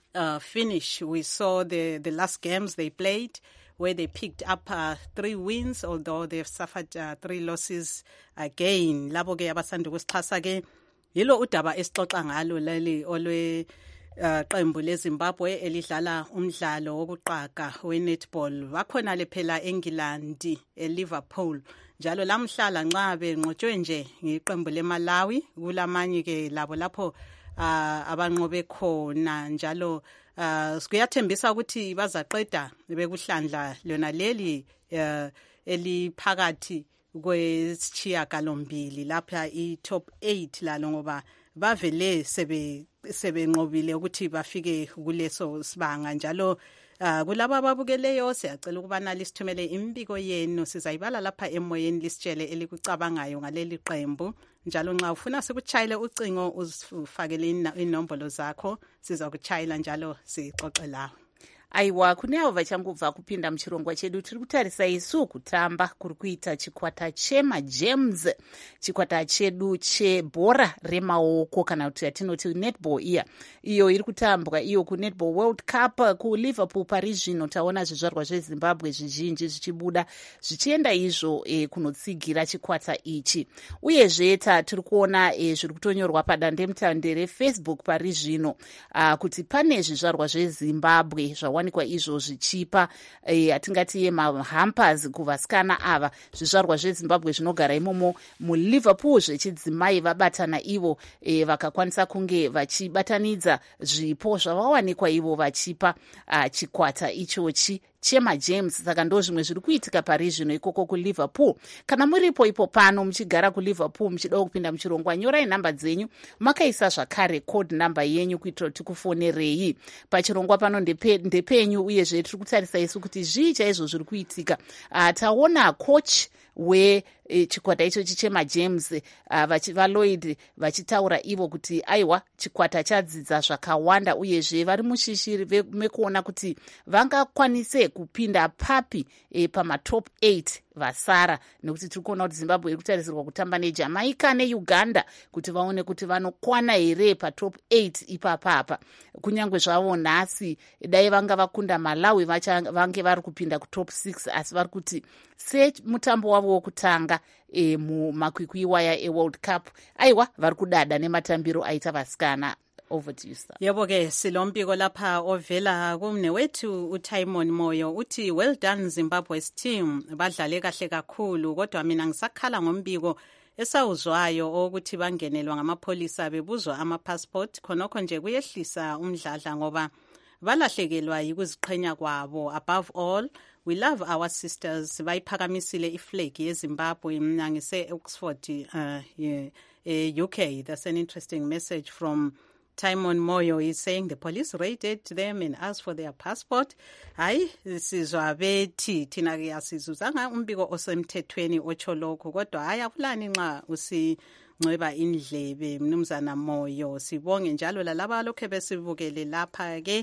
uh, finish. We saw the, the last games they played, where they picked up uh, three wins, although they've suffered uh, three losses again. Labo ke abasanda kusixhasa ke yilo udaba esixoxa ngalo leli olwe uh, qembu leZimbabwe elidlala umdlalo wokuqaga we-netball. Bakhona le phela eNgilandi eLiverpool. Njalo lamhlala nxa benqotshwe nje ngeqembu leMalawi kulamanye ke labo lapho uh, abanqobe khona njalo uh, kuyathembisa ukuthi bazaqeda bekuhlandla lona leli uh, eliphakathi kwesitshiya galombili lapha i-top eight lalo ngoba bavele sebe sebenqobile ukuthi bafike kuleso sibanga njalo Uh, kulaba ababukeleyo siyacela ukubana lisithumele imbiko yenu sizayibala lapha emoyeni lisitshele elikucabangayo ngaleli qembu njalo nxa ufuna sikuchayile ucingo uzifakele inombolo zakho sizakuchayila njalo sixoxe lawe. Aiwa, kune avo vachangobva kupinda muchirongwa chedu tiri kutarisa isu kutamba kuri kuita chikwata chemagems, chikwata chedu chebhora remaoko kana kuti yatinoti netball iya iyo iri kutambwa iyo kunetball world cup kuliverpool pari zvino. Taona zvizvarwa zvezimbabwe zvizhinji zvichibuda zvichienda izvo e, kunotsigira chikwata ichi. Uyezve tiri kuona e, zviri kutonyorwa padandemutande refacebook pari zvino uh, kuti pane zvizvarwa zvezimbabwe zvawa wanikwa izvo zvichipa atingati e, mahampers kuvasikana ava zvizvarwa zvezimbabwe zvinogara imomo muliverpool zvechidzimai vabatana ivo e, vakakwanisa kunge vachibatanidza zvipo zvavawanikwa ivo vachipa uh, chikwata ichochi chemagems. Saka ndo zvimwe zviri kuitika pari zvino ikoko kuliverpool. Kana muripo ipo pano muchigara kuliverpool muchida kupinda muchirongwa, nyorai nhamba dzenyu makaisa zvakare code number yenyu kuitira kuti kufonerei pachirongwa pano ndepenyu. Uyezve tiri kutarisa isu kuti zvii chaizvo zviri kuitika. Uh, taona coach we e, chikwata ichochi chemagems uh, valoid vachitaura ivo kuti aiwa chikwata chadzidza zvakawanda uyezve vari mushishiri mekuona kuti vangakwanise kupinda papi e, pamatop eight vasara, nekuti tiri kuona kuti zimbabwe iri kutarisirwa kutamba nejamaica neuganda kuti vaone kuti vanokwana here patop eight ipapapa. Kunyange zvavo nhasi dai vanga vakunda malawi vange vari kupinda kutop six, asi vari kuti semutambo wavo wokutanga e, mumakwikwi waya eworld cup aiwa vari kudada nematambiro aita vasikana. Over to you, sir. Yebo ke silombiko lapha ovela kumne wethu uTimon Moyo uthi well done Zimbabwe's team, badlale kahle kakhulu kodwa mina ngisakhala ngombiko esawuzwayo ukuthi bangenelwa ngamapholisa bebuzwa ama-passport. Khonokho nje kuyehlisa umdladla ngoba balahlekelwa yikuziqhenya kwabo. Above all, we love our sisters. Bayiphakamisile iflag yeZimbabwe. Mina ngise Oxford uh, yeah, uh, U K. That's an interesting message from Timon Moyo. Is saying the police raided them and asked for their passport. Hayi sizwa bethi thina ke asizuzanga umbiko osemthethweni otsho lokho kodwa hayi akulani nxa usi ncweba indlebe mnumzana Moyo. Sibonge njalo lalaba lokho besibukele lapha ke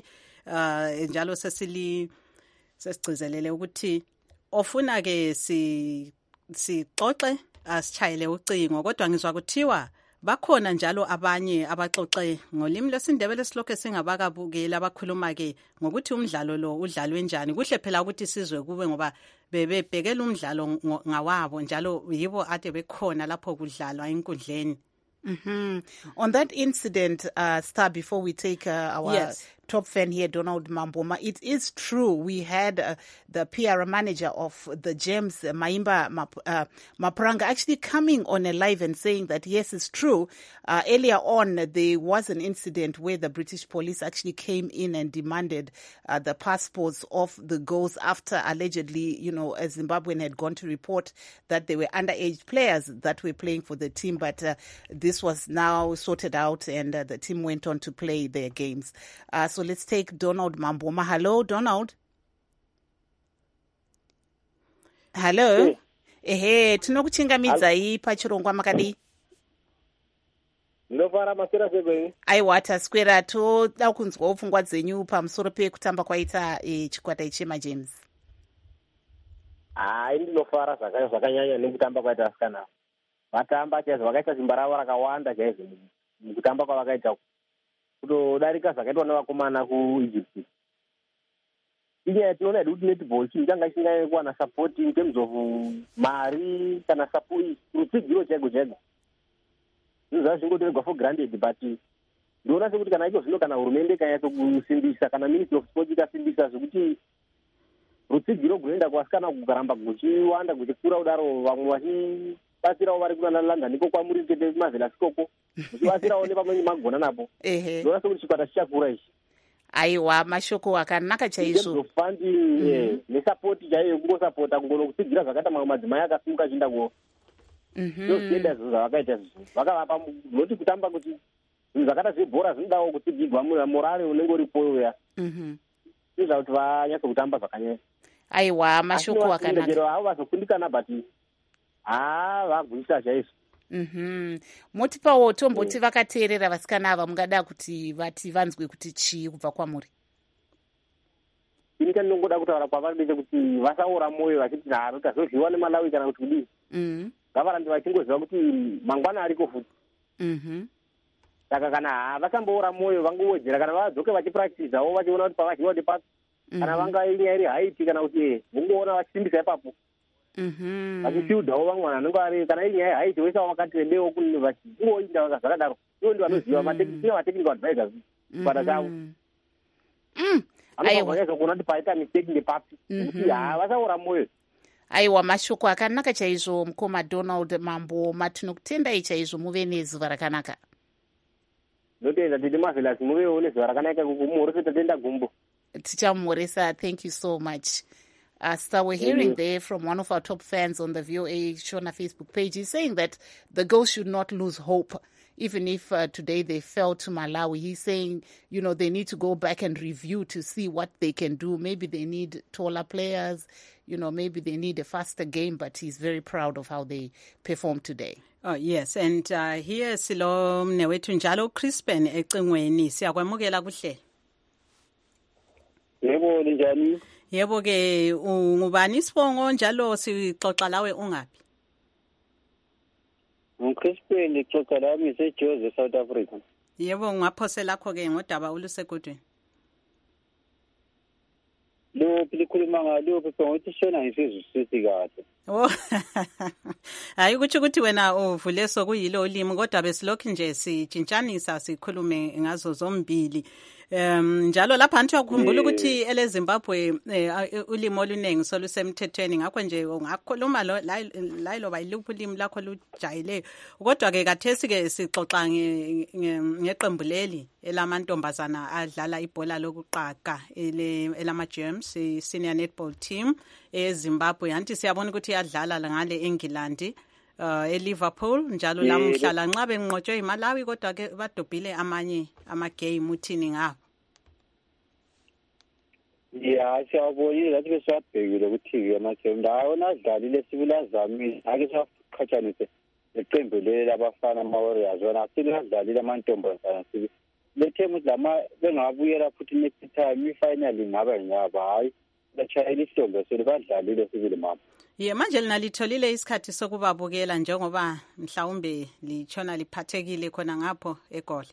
uh, njalo sesili sesigcizelele ukuthi ofuna ke si sixoxe asichayele ucingo kodwa ngizwa kuthiwa bakhona njalo abanye abaxoxe ngolimi lwesindebele silokho singabakabukeli abakhuluma ke ngokuthi umdlalo lo udlalwe njani. Kuhle phela ukuthi sizwe kube ngoba bebebhekela umdlalo ngawabo njalo yibo ade bekhona lapho kudlalwa enkundleni. Mm-hmm. On that incident, uh, Star, before we take uh, our yes. top fan here, Donald Mamboma, it is true. We had uh, the P R manager of the Gems, uh, Maimba Map, uh, Mapranga, actually coming on a live and saying that, yes, it's true. Uh, earlier on, there was an incident where the British police actually came in and demanded uh, the passports of the girls after allegedly, you know, a Zimbabwean had gone to report that they were underage players that were playing for the team. But uh, this was now sorted out and uh, the team went on to play their games. Uh, so let's take Donald Mamboma. Hello, Donald. Hello. Ehe, tinokuchingamidza hii pachirongwa makadi. Ndofara masera sebeni. Aiwa taswera toda kunzwawo pfungwa dzenyu pamusoro pekutamba kwaita e, chikwata ichemagems. Hai ndinofara zvakanyanya nekutamba kwaita vasikana. Vatamba chaizvo vakaita simba ravo rakawanda chaizvo mukutamba kwavakaita. kutodarika zvakaitwa navakomana kuEgypt. Inyaya tinoona kuti netball chinhu changa chisinganyanye kuwana support in terms of mari kana support rutsigiro chaiko chaiko. Zvinhu zvazvo zvingotorerwa for granted, but ndinoona sekuti kana icho zvino kana hurumende ikanyatso kusimbisa kana ministry of sport ikasimbisa zvekuti rutsigiro kunoenda kuvasikana kugaramba kuchiwanda kuchikura kudaro, vamwe vachibatsirawo vari kuna London iko kwamuri chete kumavhela sikoko kuchibatsirawo nepamwe magona napo. Ndinoona sekuti chikwata chichakura ichi. Aiwa, mashoko akanaka chaizvo. Funding nesapoti chaiyo kungosapota kungono kutsigira zvakaita mamwe madzimai akasimuka achienda kuo. Ndozvienda zvinhu zvavakaita zvinhu vakavapa noti kutamba kuti zvinhu zvakaita zvebhora zvinodawo kutsigirwa morale unenge uripoyo uya. Izva kuti vanyatso kutamba zvakanyanya. Aiwa, mashoko akanaka. Chero havo vazokundikana but haa vagwisa chaizvo. Mhm. Motipawo tomboti vakateerera vasikana ava mungada kuti vati vanzwe kuti chii kubva kwamuri? Ini ndinongoda kutaura kwavari kuti vasaora moyo vachiti nharo tazozviwa neMalawi kana kuti kudii. Mhm. Ngavarambe vachingoziva kuti mangwana ariko futi. Mhm. Saka kana haa vasamboora moyo vangowedzera kana vadzoke vachipractisawo vachiona kuti pavadyiwa ndepasi. Kana vanga inyaya iri haiti kana kuti vongoona vachisimbisa ipapo. Mhm. Vachifiudhawo vamwe vanhu vanenge vari kana inyaya haiti vese vakati rebewo kuuniversity ingoinda zvakadaro. Ivo ndi vanoziva matechnical advisors kukwata chavo. Anofanira kuona kuti paita mistake ndepapi. Kuti haa vasaora moyo. Aiwa, mashoko akanaka chaizvo mukoma Donald Mambo, matinokutendai chaizvo muve nezuva rakanaka. Ndotenda tiri Marvelous muvewo nezuva rakanaka kumurisa tatenda gumbo. Tichamurisa, thank you so much. Uh, so we're hearing there from one of our top fans on the V O A Shona Facebook page. He's saying that the girls should not lose hope, even if uh, today they fell to Malawi. He's saying, you know, they need to go back and review to see what they can do. Maybe they need taller players, you know, maybe they need a faster game, but he's very proud of how they performed today. Oh, yes. And uh, here silo mnewethu njalo Crispin ecingweni siyakwamukela kuhle. Yebo njani? Yebo ke ungubani Sibongo njalo sixoxa lawe ungapi? UCrispin ixoxa lami seJozi South Africa. Yebo ngaphose lakho ke ngodaba ulusekodweni. Lo philikhuluma ngalo phela ukuthi shona ngisizwe sithi kahle. Oh. Hayi kuthi ukuthi wena uvule sokuyilo ulimi kodwa besilokhu nje sitshintshanisa sikhulume ngazo zombili. Um njalo lapha anthi yakukhumbula ukuthi ele Zimbabwe ulimi olunengi solusemthethweni ngakho nje ungakhuluma la iloba iluphi ulimi lakho lujayileyo kodwa ke kathesi ke sixoxa ngeqembu leli elamantombazana adlala ibhola lokuqaqa elama Gems senior netball team eZimbabwe anti siyabona ukuthi yadlala ngale England uh eLiverpool njalo lamhlala nxa benqotshwe iMalawi kodwa ke badobhile amanye ama game uthini ngapha. Yeah, siyabonile lathi besiyabhekile ukuthi ke manje ndawona adlalile sibilazami ake saqhathanise leqembu leli labafana ama Warriors wona siladlalile amantombazana sibi lethemu lama bengabuyela futhi next time ifinal ingaba nyaba hayi lachayela ihlombe selibadlalile sibili mama. Ye manje linalitholile isikhathi sokubabukela njengoba mhlawumbe lichona liphathekile khona ngapho eGoli.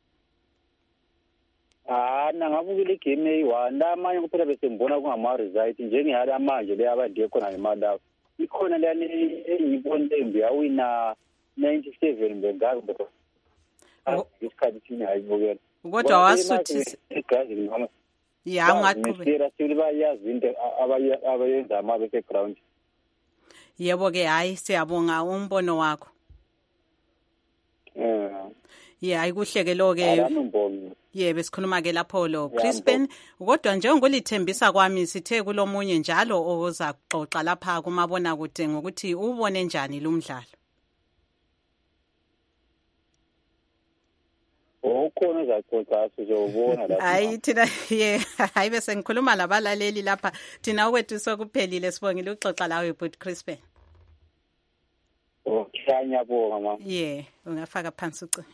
Ah nangabukile igame eyi-one la amanye kuphela bese ngibona kungama result njengehali manje le abadiye khona ngemalawi. Ikhona leyani engiyibona lembi yawina ninety-seven bengazi isikhathi thina ayibukela. Kodwa wasuthi igazi ngama. Ya ngaqhubeka. Sibili bayazi into abayenza ama bese ground. Yebo ke hayi siyabonga umbono wakho. Eh. Yeah ayikuhleke lo ke. Yebo sikhuluma ke lapho lo Crispin kodwa njengolithembisa kwami sithe kulomunye njalo oza kuxoxa lapha kumabona kude ngokuthi ubone njani lo mdlalo. Ukhona uzaxoxa sizobona lapha. Hayi thina ye hayi bese ngikhuluma labalaleli lapha thina okwethu sokuphelile sibongile uxoxa lawe but Crispin. Okay ngiyabonga mama. Yeah ungafaka phansi ucingo.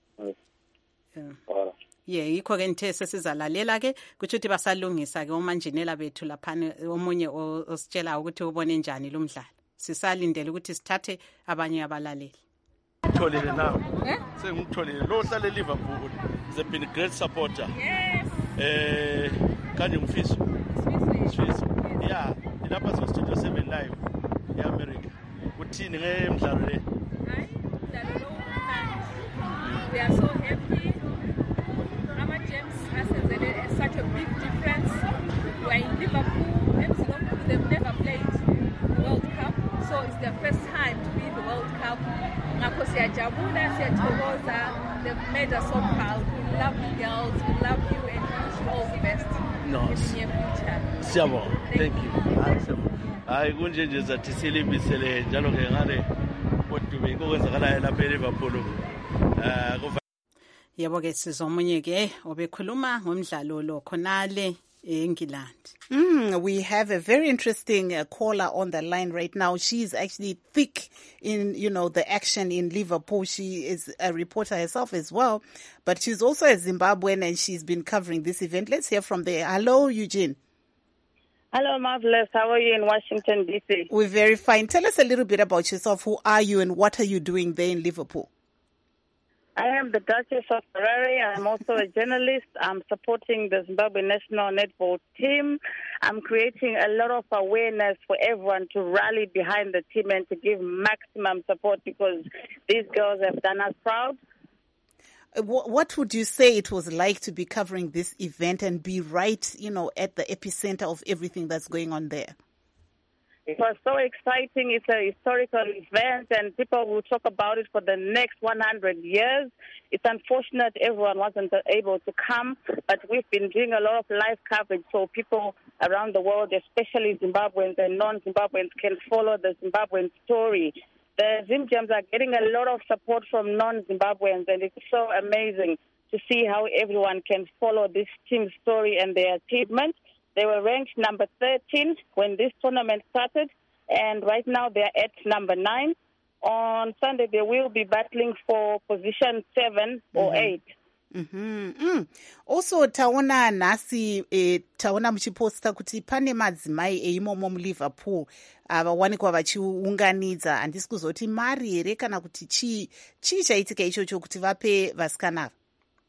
Ora. Yeah yikho ke nithe sesizalalela ke kuthi uthi basalungisa ke omanjinela bethu lapha omunye ositshela ukuthi ubone njani lo mdlalo. Sisalindele ukuthi sithathe abanye abalaleli. Tolile now. Eh? Sengitholile lo hlale Liverpool. He's been a great supporter. Yes. Eh, kanti ngumfiso. Sifiso. Yeah, ilapha so Studio seven live eAmerica. Uthini ngemidlalo le? Hayi, umdlalo lo umnandi. We are so happy. Ama James has a, such a big difference. We are in Liverpool. M C Liverpool, they've never played the World Cup, so it's their first time to be in the World Cup. Ngakho siyajabula, siyathokoza. They've made us so proud. We love you girls. We love you and we wish you all the best Nice. in your future. Siyabonga. Thank you. Hayi siyabonga. Hayi kunje nje zathi silibisele njalo ke ngale kodwa ngokwenzakalayo lapha eLiverpool. Eh kuva Yebo ke sizomunye ke obekhuluma ngomdlalo lo khonale eNgilandi. Mm, we have a very interesting uh, caller on the line right now. She's actually thick in, you know, the action in Liverpool. She is a reporter herself as well, but she's also a Zimbabwean and she's been covering this event. Let's hear from there. Hello, Eugene. Hello, Marvelous. How are you in Washington, D C? We're very fine. Tell us a little bit about yourself. Who are you and what are you doing there in Liverpool? I am the Duchess of Harare. I'm also a journalist. I'm supporting the Zimbabwe national netball team. I'm creating a lot of awareness for everyone to rally behind the team and to give maximum support because these girls have done us proud. What would you say it was like to be covering this event and be right, you know, at the epicenter of everything that's going on there? It was so exciting. It's a historical event, and people will talk about it for the next one hundred years. It's unfortunate everyone wasn't able to come, but we've been doing a lot of live coverage so people around the world, especially Zimbabweans and non-Zimbabweans, can follow the Zimbabwean story. The Zim Gems are getting a lot of support from non-Zimbabweans, and it's so amazing to see how everyone can follow this team story and their achievements. They were ranked number thirteen when this tournament started, and right now they're at number nine. On Sunday, they will be battling for position seven or Mhm. eight. Mm-hmm. Mm. Also taona nasi eh, taona muchiposta kuti pane madzimai eimomo muLiverpool avawanikwa vachiunganidza handisi kuzoti mari here kana kuti chii chii chaitika ichocho kuti vape vasikana ava.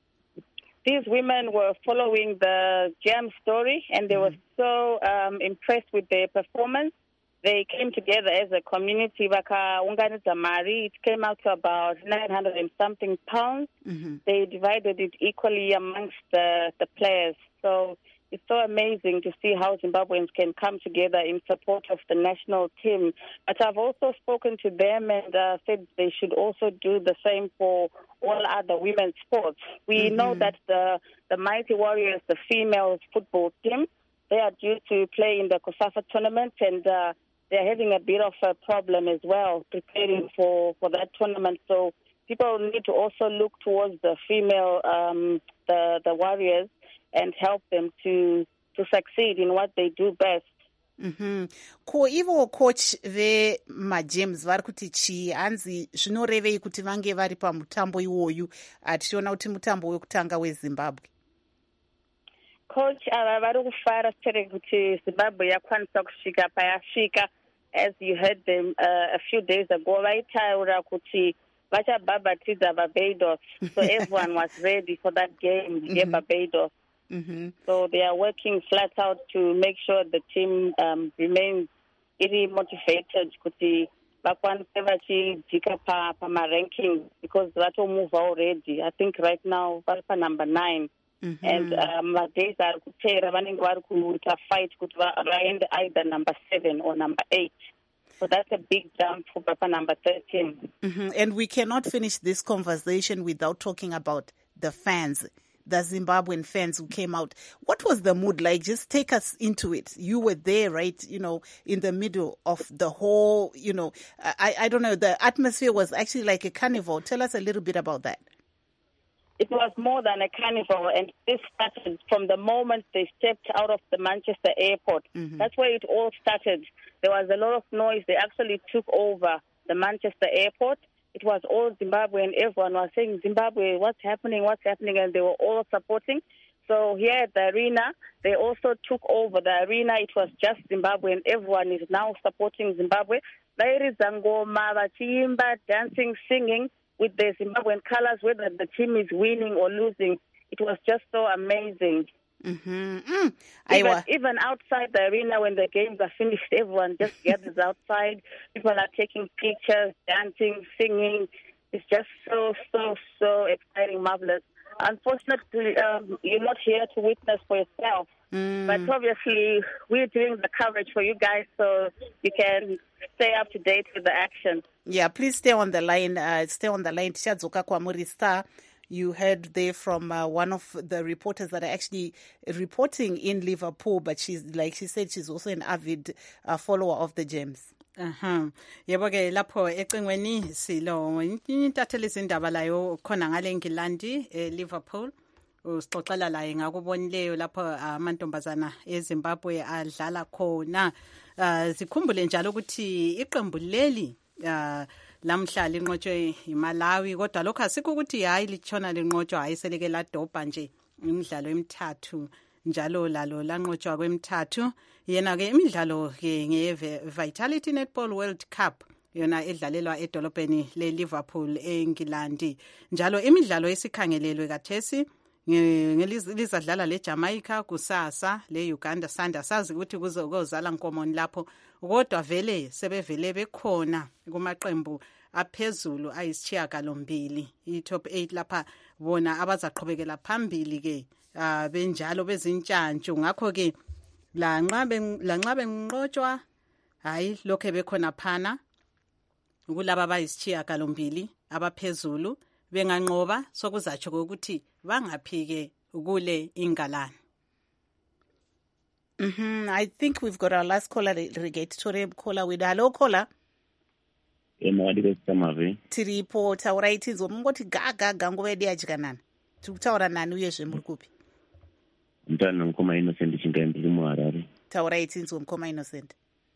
These women were following the Gem story, and they were so um, impressed with their performance. They came together as a community. Vakaunganidza mari. It came out to about nine hundred and something pounds. Mm-hmm. They divided it equally amongst the, the players. So it's so amazing to see how Zimbabweans can come together in support of the national team. But I've also spoken to them and uh, said they should also do the same for all other women's sports. We Mm-hmm. know that the, the Mighty Warriors, the female football team, they are due to play in the COSAFA tournament, and uh, they're having a bit of a problem as well preparing for, for that tournament. So people need to also look towards the female, um, the, the Warriors, and help them to, to succeed in what they do best. Mm-hmm. Ko ivo coach vemajames vari kuti chii hanzi zvinorevei kuti vange vari pamutambo iwoyu atichiona kuti mutambo wekutanga wezimbabwe. Coach ava vari kufara sere kuti Zimbabwe yakwanisa kusvika payasvika. As you heard them uh, a few days ago, vaitaura kuti vachabhabhatidza Barbados. So everyone was ready for that game mm-hmm. against Barbados. Mm-hmm. So they are working flat out to make sure the team um, remains really motivated kuti vakwanise vachidzika pamaranking because vatomove already. I think right now vari panumber nine. Mm-hmm. And madays um, ari kupera vanenge vari kuita fight kuti vaende either number seven or number eight. So that's a big jump for Papa number thirteen. Mm-hmm. And we cannot finish this conversation without talking about the fans, the Zimbabwean fans who came out. What was the mood like? Just take us into it. You were there, right? You know, in the middle of the whole, you know, I, I don't know, the atmosphere was actually like a carnival. Tell us a little bit about that. It was more than a carnival, and this started from the moment they stepped out of the Manchester airport. Mm-hmm. That's where it all started. There was a lot of noise. They actually took over the Manchester airport. It was all Zimbabwe, and everyone was saying, Zimbabwe, what's happening, what's happening, and they were all supporting. So here at the arena, they also took over the arena. It was just Zimbabwe, and everyone is now supporting Zimbabwe. Bairiza ngoma, bachimba, dancing, singing with the Zimbabwean colors, whether the team is winning or losing. It was just so amazing. Mm-hmm. Mm. Even, even outside the arena, when the games are finished, everyone just gathers outside. People are taking pictures, dancing, singing. It's just so, so, so exciting, marvelous. Unfortunately, um, you're not here to witness for yourself. Mm. But obviously, we're doing the coverage for you guys so you can stay up to date with the action. Yeah, please stay on the line. Uh, stay on the line. Tichazoka Kwamuri Star. You heard there from uh, one of the reporters that are actually reporting in Liverpool, but she's like she said, she's also an avid uh, follower of the Gems. Aha. Yebo ke lapho ecingweni silo intatheli izindaba layo khona ngale Engilandi eLiverpool. Usixoxela la ngakubonileyo lapho amantombazana eZimbabwe adlala khona. Sikhumbule njalo ukuthi iqembu leli lamhla linqotshwe iMalawi kodwa lokho asikho ukuthi hayi lichona linqotshwa hayi seleke ladobha nje imidlalo emithathu njalo lalo lanqotshwa kwemithathu. Yena ke imidlalo ke ngeVitality Netball World Cup yona edlalelwa edolobheni leLiverpool eNgilandi. Njalo imidlalo esikhangelelwe kathesi ngelizadlala leJamaica kusasa leUganda Sanda sazi ukuthi kuzozala nkomoni lapho kodwa vele sebevele bekhona kumaqembu aphezulu ayisishiyagalombili i-top eight lapha bona abazaqhubekela phambili ke benjalo bezintshantshu ngakho ke la nqabe la nqabe nqotshwa hayi lokho bekhona phana kulaba abayisishiyagalombili abaphezulu benganqoba sokuzatsho ukuthi bangaphike kule ingalana. Mhm. I think we've got our last caller, Reggae caller with hello caller. Emawadi kusamavi. Tiripo taura itinzo mungoti gaga gango wedi ajikanana. Tukutaura nani uyezve muri kupi? Mtana Mkoma Innocent chingaimbi mu Harare. Taura itinzo Mkoma Innocent.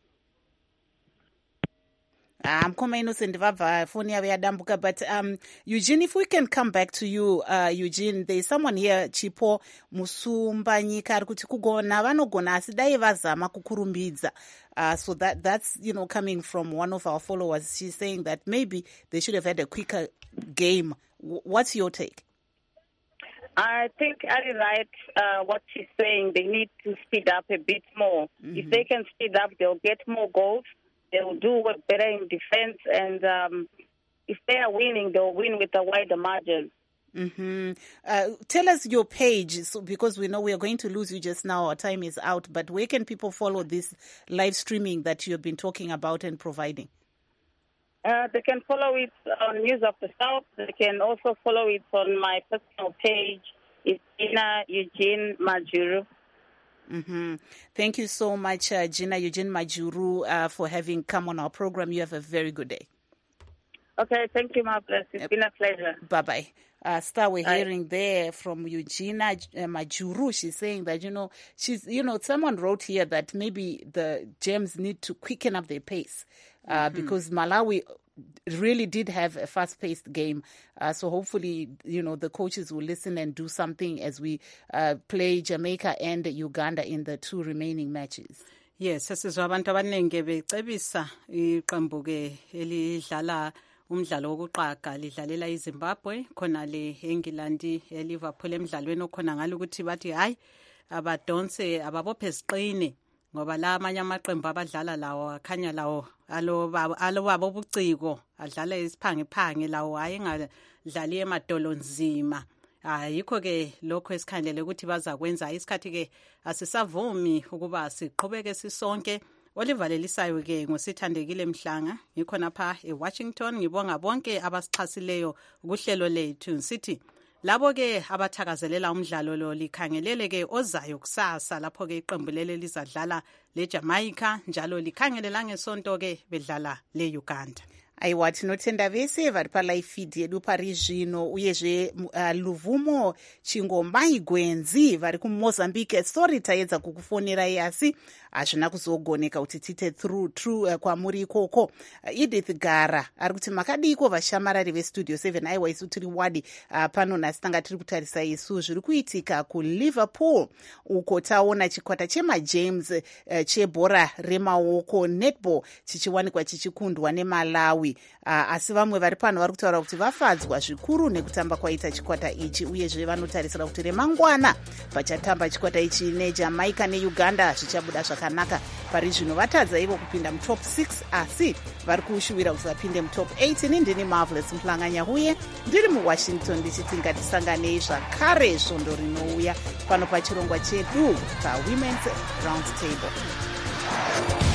Ah, Mkoma Innocent vabva phone yavo yadambuka, but um Eugene, if we can come back to you, uh Eugene, there's someone here Chipo Musumba Nyika ari kuti kugona vanogona asi dai vazama kukurumbidza. Uh so that that's you know coming from one of our followers. She's saying that maybe they should have had a quicker game. W- what's your take? I think Ali right uh, what she's saying. They need to speed up a bit more. Mm-hmm. If they can speed up, they'll get more goals. They'll do work better in defense, and um, if they are winning, they'll win with a wider margin. Mm-hmm. Uh, tell us your page, so because we know we are going to lose you just now. Our time is out. But where can people follow this live streaming that you have been talking about and providing? Uh, they can follow it on News of the South. They can also follow it on my personal page. It's Gina Eugene Majuru. Mm-hmm. Thank you so much, uh, Gina Eugene Majuru, uh, for having come on our program. You have a very good day. Okay, thank you, Marvelous. It's yep. been a pleasure. Bye-bye. Uh, Star, we're Bye. hearing there from Eugenia uh, Majuru. She's saying that, you know, she's, you know, someone wrote here that maybe the Gems need to quicken up their pace uh, mm-hmm. because Malawi really did have a fast-paced game. Uh, so hopefully, you know, the coaches will listen and do something as we uh, play Jamaica and Uganda in the two remaining matches. Yes, sesizwa abantu abaningi becebisa iqembu ke elidlala umdlalo wokuqaga lidlalela iZimbabwe khona le eNgilandi eLiverpool emidlalweni okhona ngalo ukuthi bathi hayi abadonse ababophe siqine ngoba la amanye amaqembu abadlala lawo akhanya lawo alo alo babo buciko adlala isiphange phange lawo hayi ngadlali emadolo nzima. Ayikho ke lokho esikhandlele ukuthi bazakwenza isikhathi ke asisavumi ukuba siqhubeke sisonke. Oliver Lelisayo ke ngosithandekile Mhlanga ngikhona pha eWashington ngibonga bonke abasixhasileyo ukuhlelo lethu sithi labo ke abathakazelela umdlalo lo likhangelele ke ozayo kusasa lapho ke iqembu lele lizadlala leJamaica njalo likhangelela ngesonto ke bedlala leUganda. aiwa tinotenda vese vari palive feed yedu pari zvino, uyezve uh, Luvumo Chingombai Gwenzi vari kumozambique. Sorry taedza kukufonerai asi hazvina kuzogoneka kuti tite through true uh, kwamuri ikoko. uh, Edith Gara ari kuti makadiko vashamarari vestudio seven. Aiwa isu tiri wadi uh, pano nhasi tanga tiri kutarisa isu zviri kuitika kuLiverpool uko taona chikwata chemajames uh, chebhora remaoko netball chichiwanikwa chichikundwa neMalawi. Uh, asi vamwe vari pano vari kutaura kuti vafadzwa zvikuru nekutamba kwaita chikwata ichi, uyezve vanotarisira kuti remangwana vachatamba chikwata ichi neJamaica neUganda zvichabuda zvakanaka. Pari zvino vatadza ivo kupinda mutop six asi vari kushuvira kuti vapinde mutop eight. Ini ndini Marvelous Mplanganya huye ndiri muWashington ndichiti ngatisanganei zvakare svondo rinouya pano pachirongwa chedu paWomen's Round Table.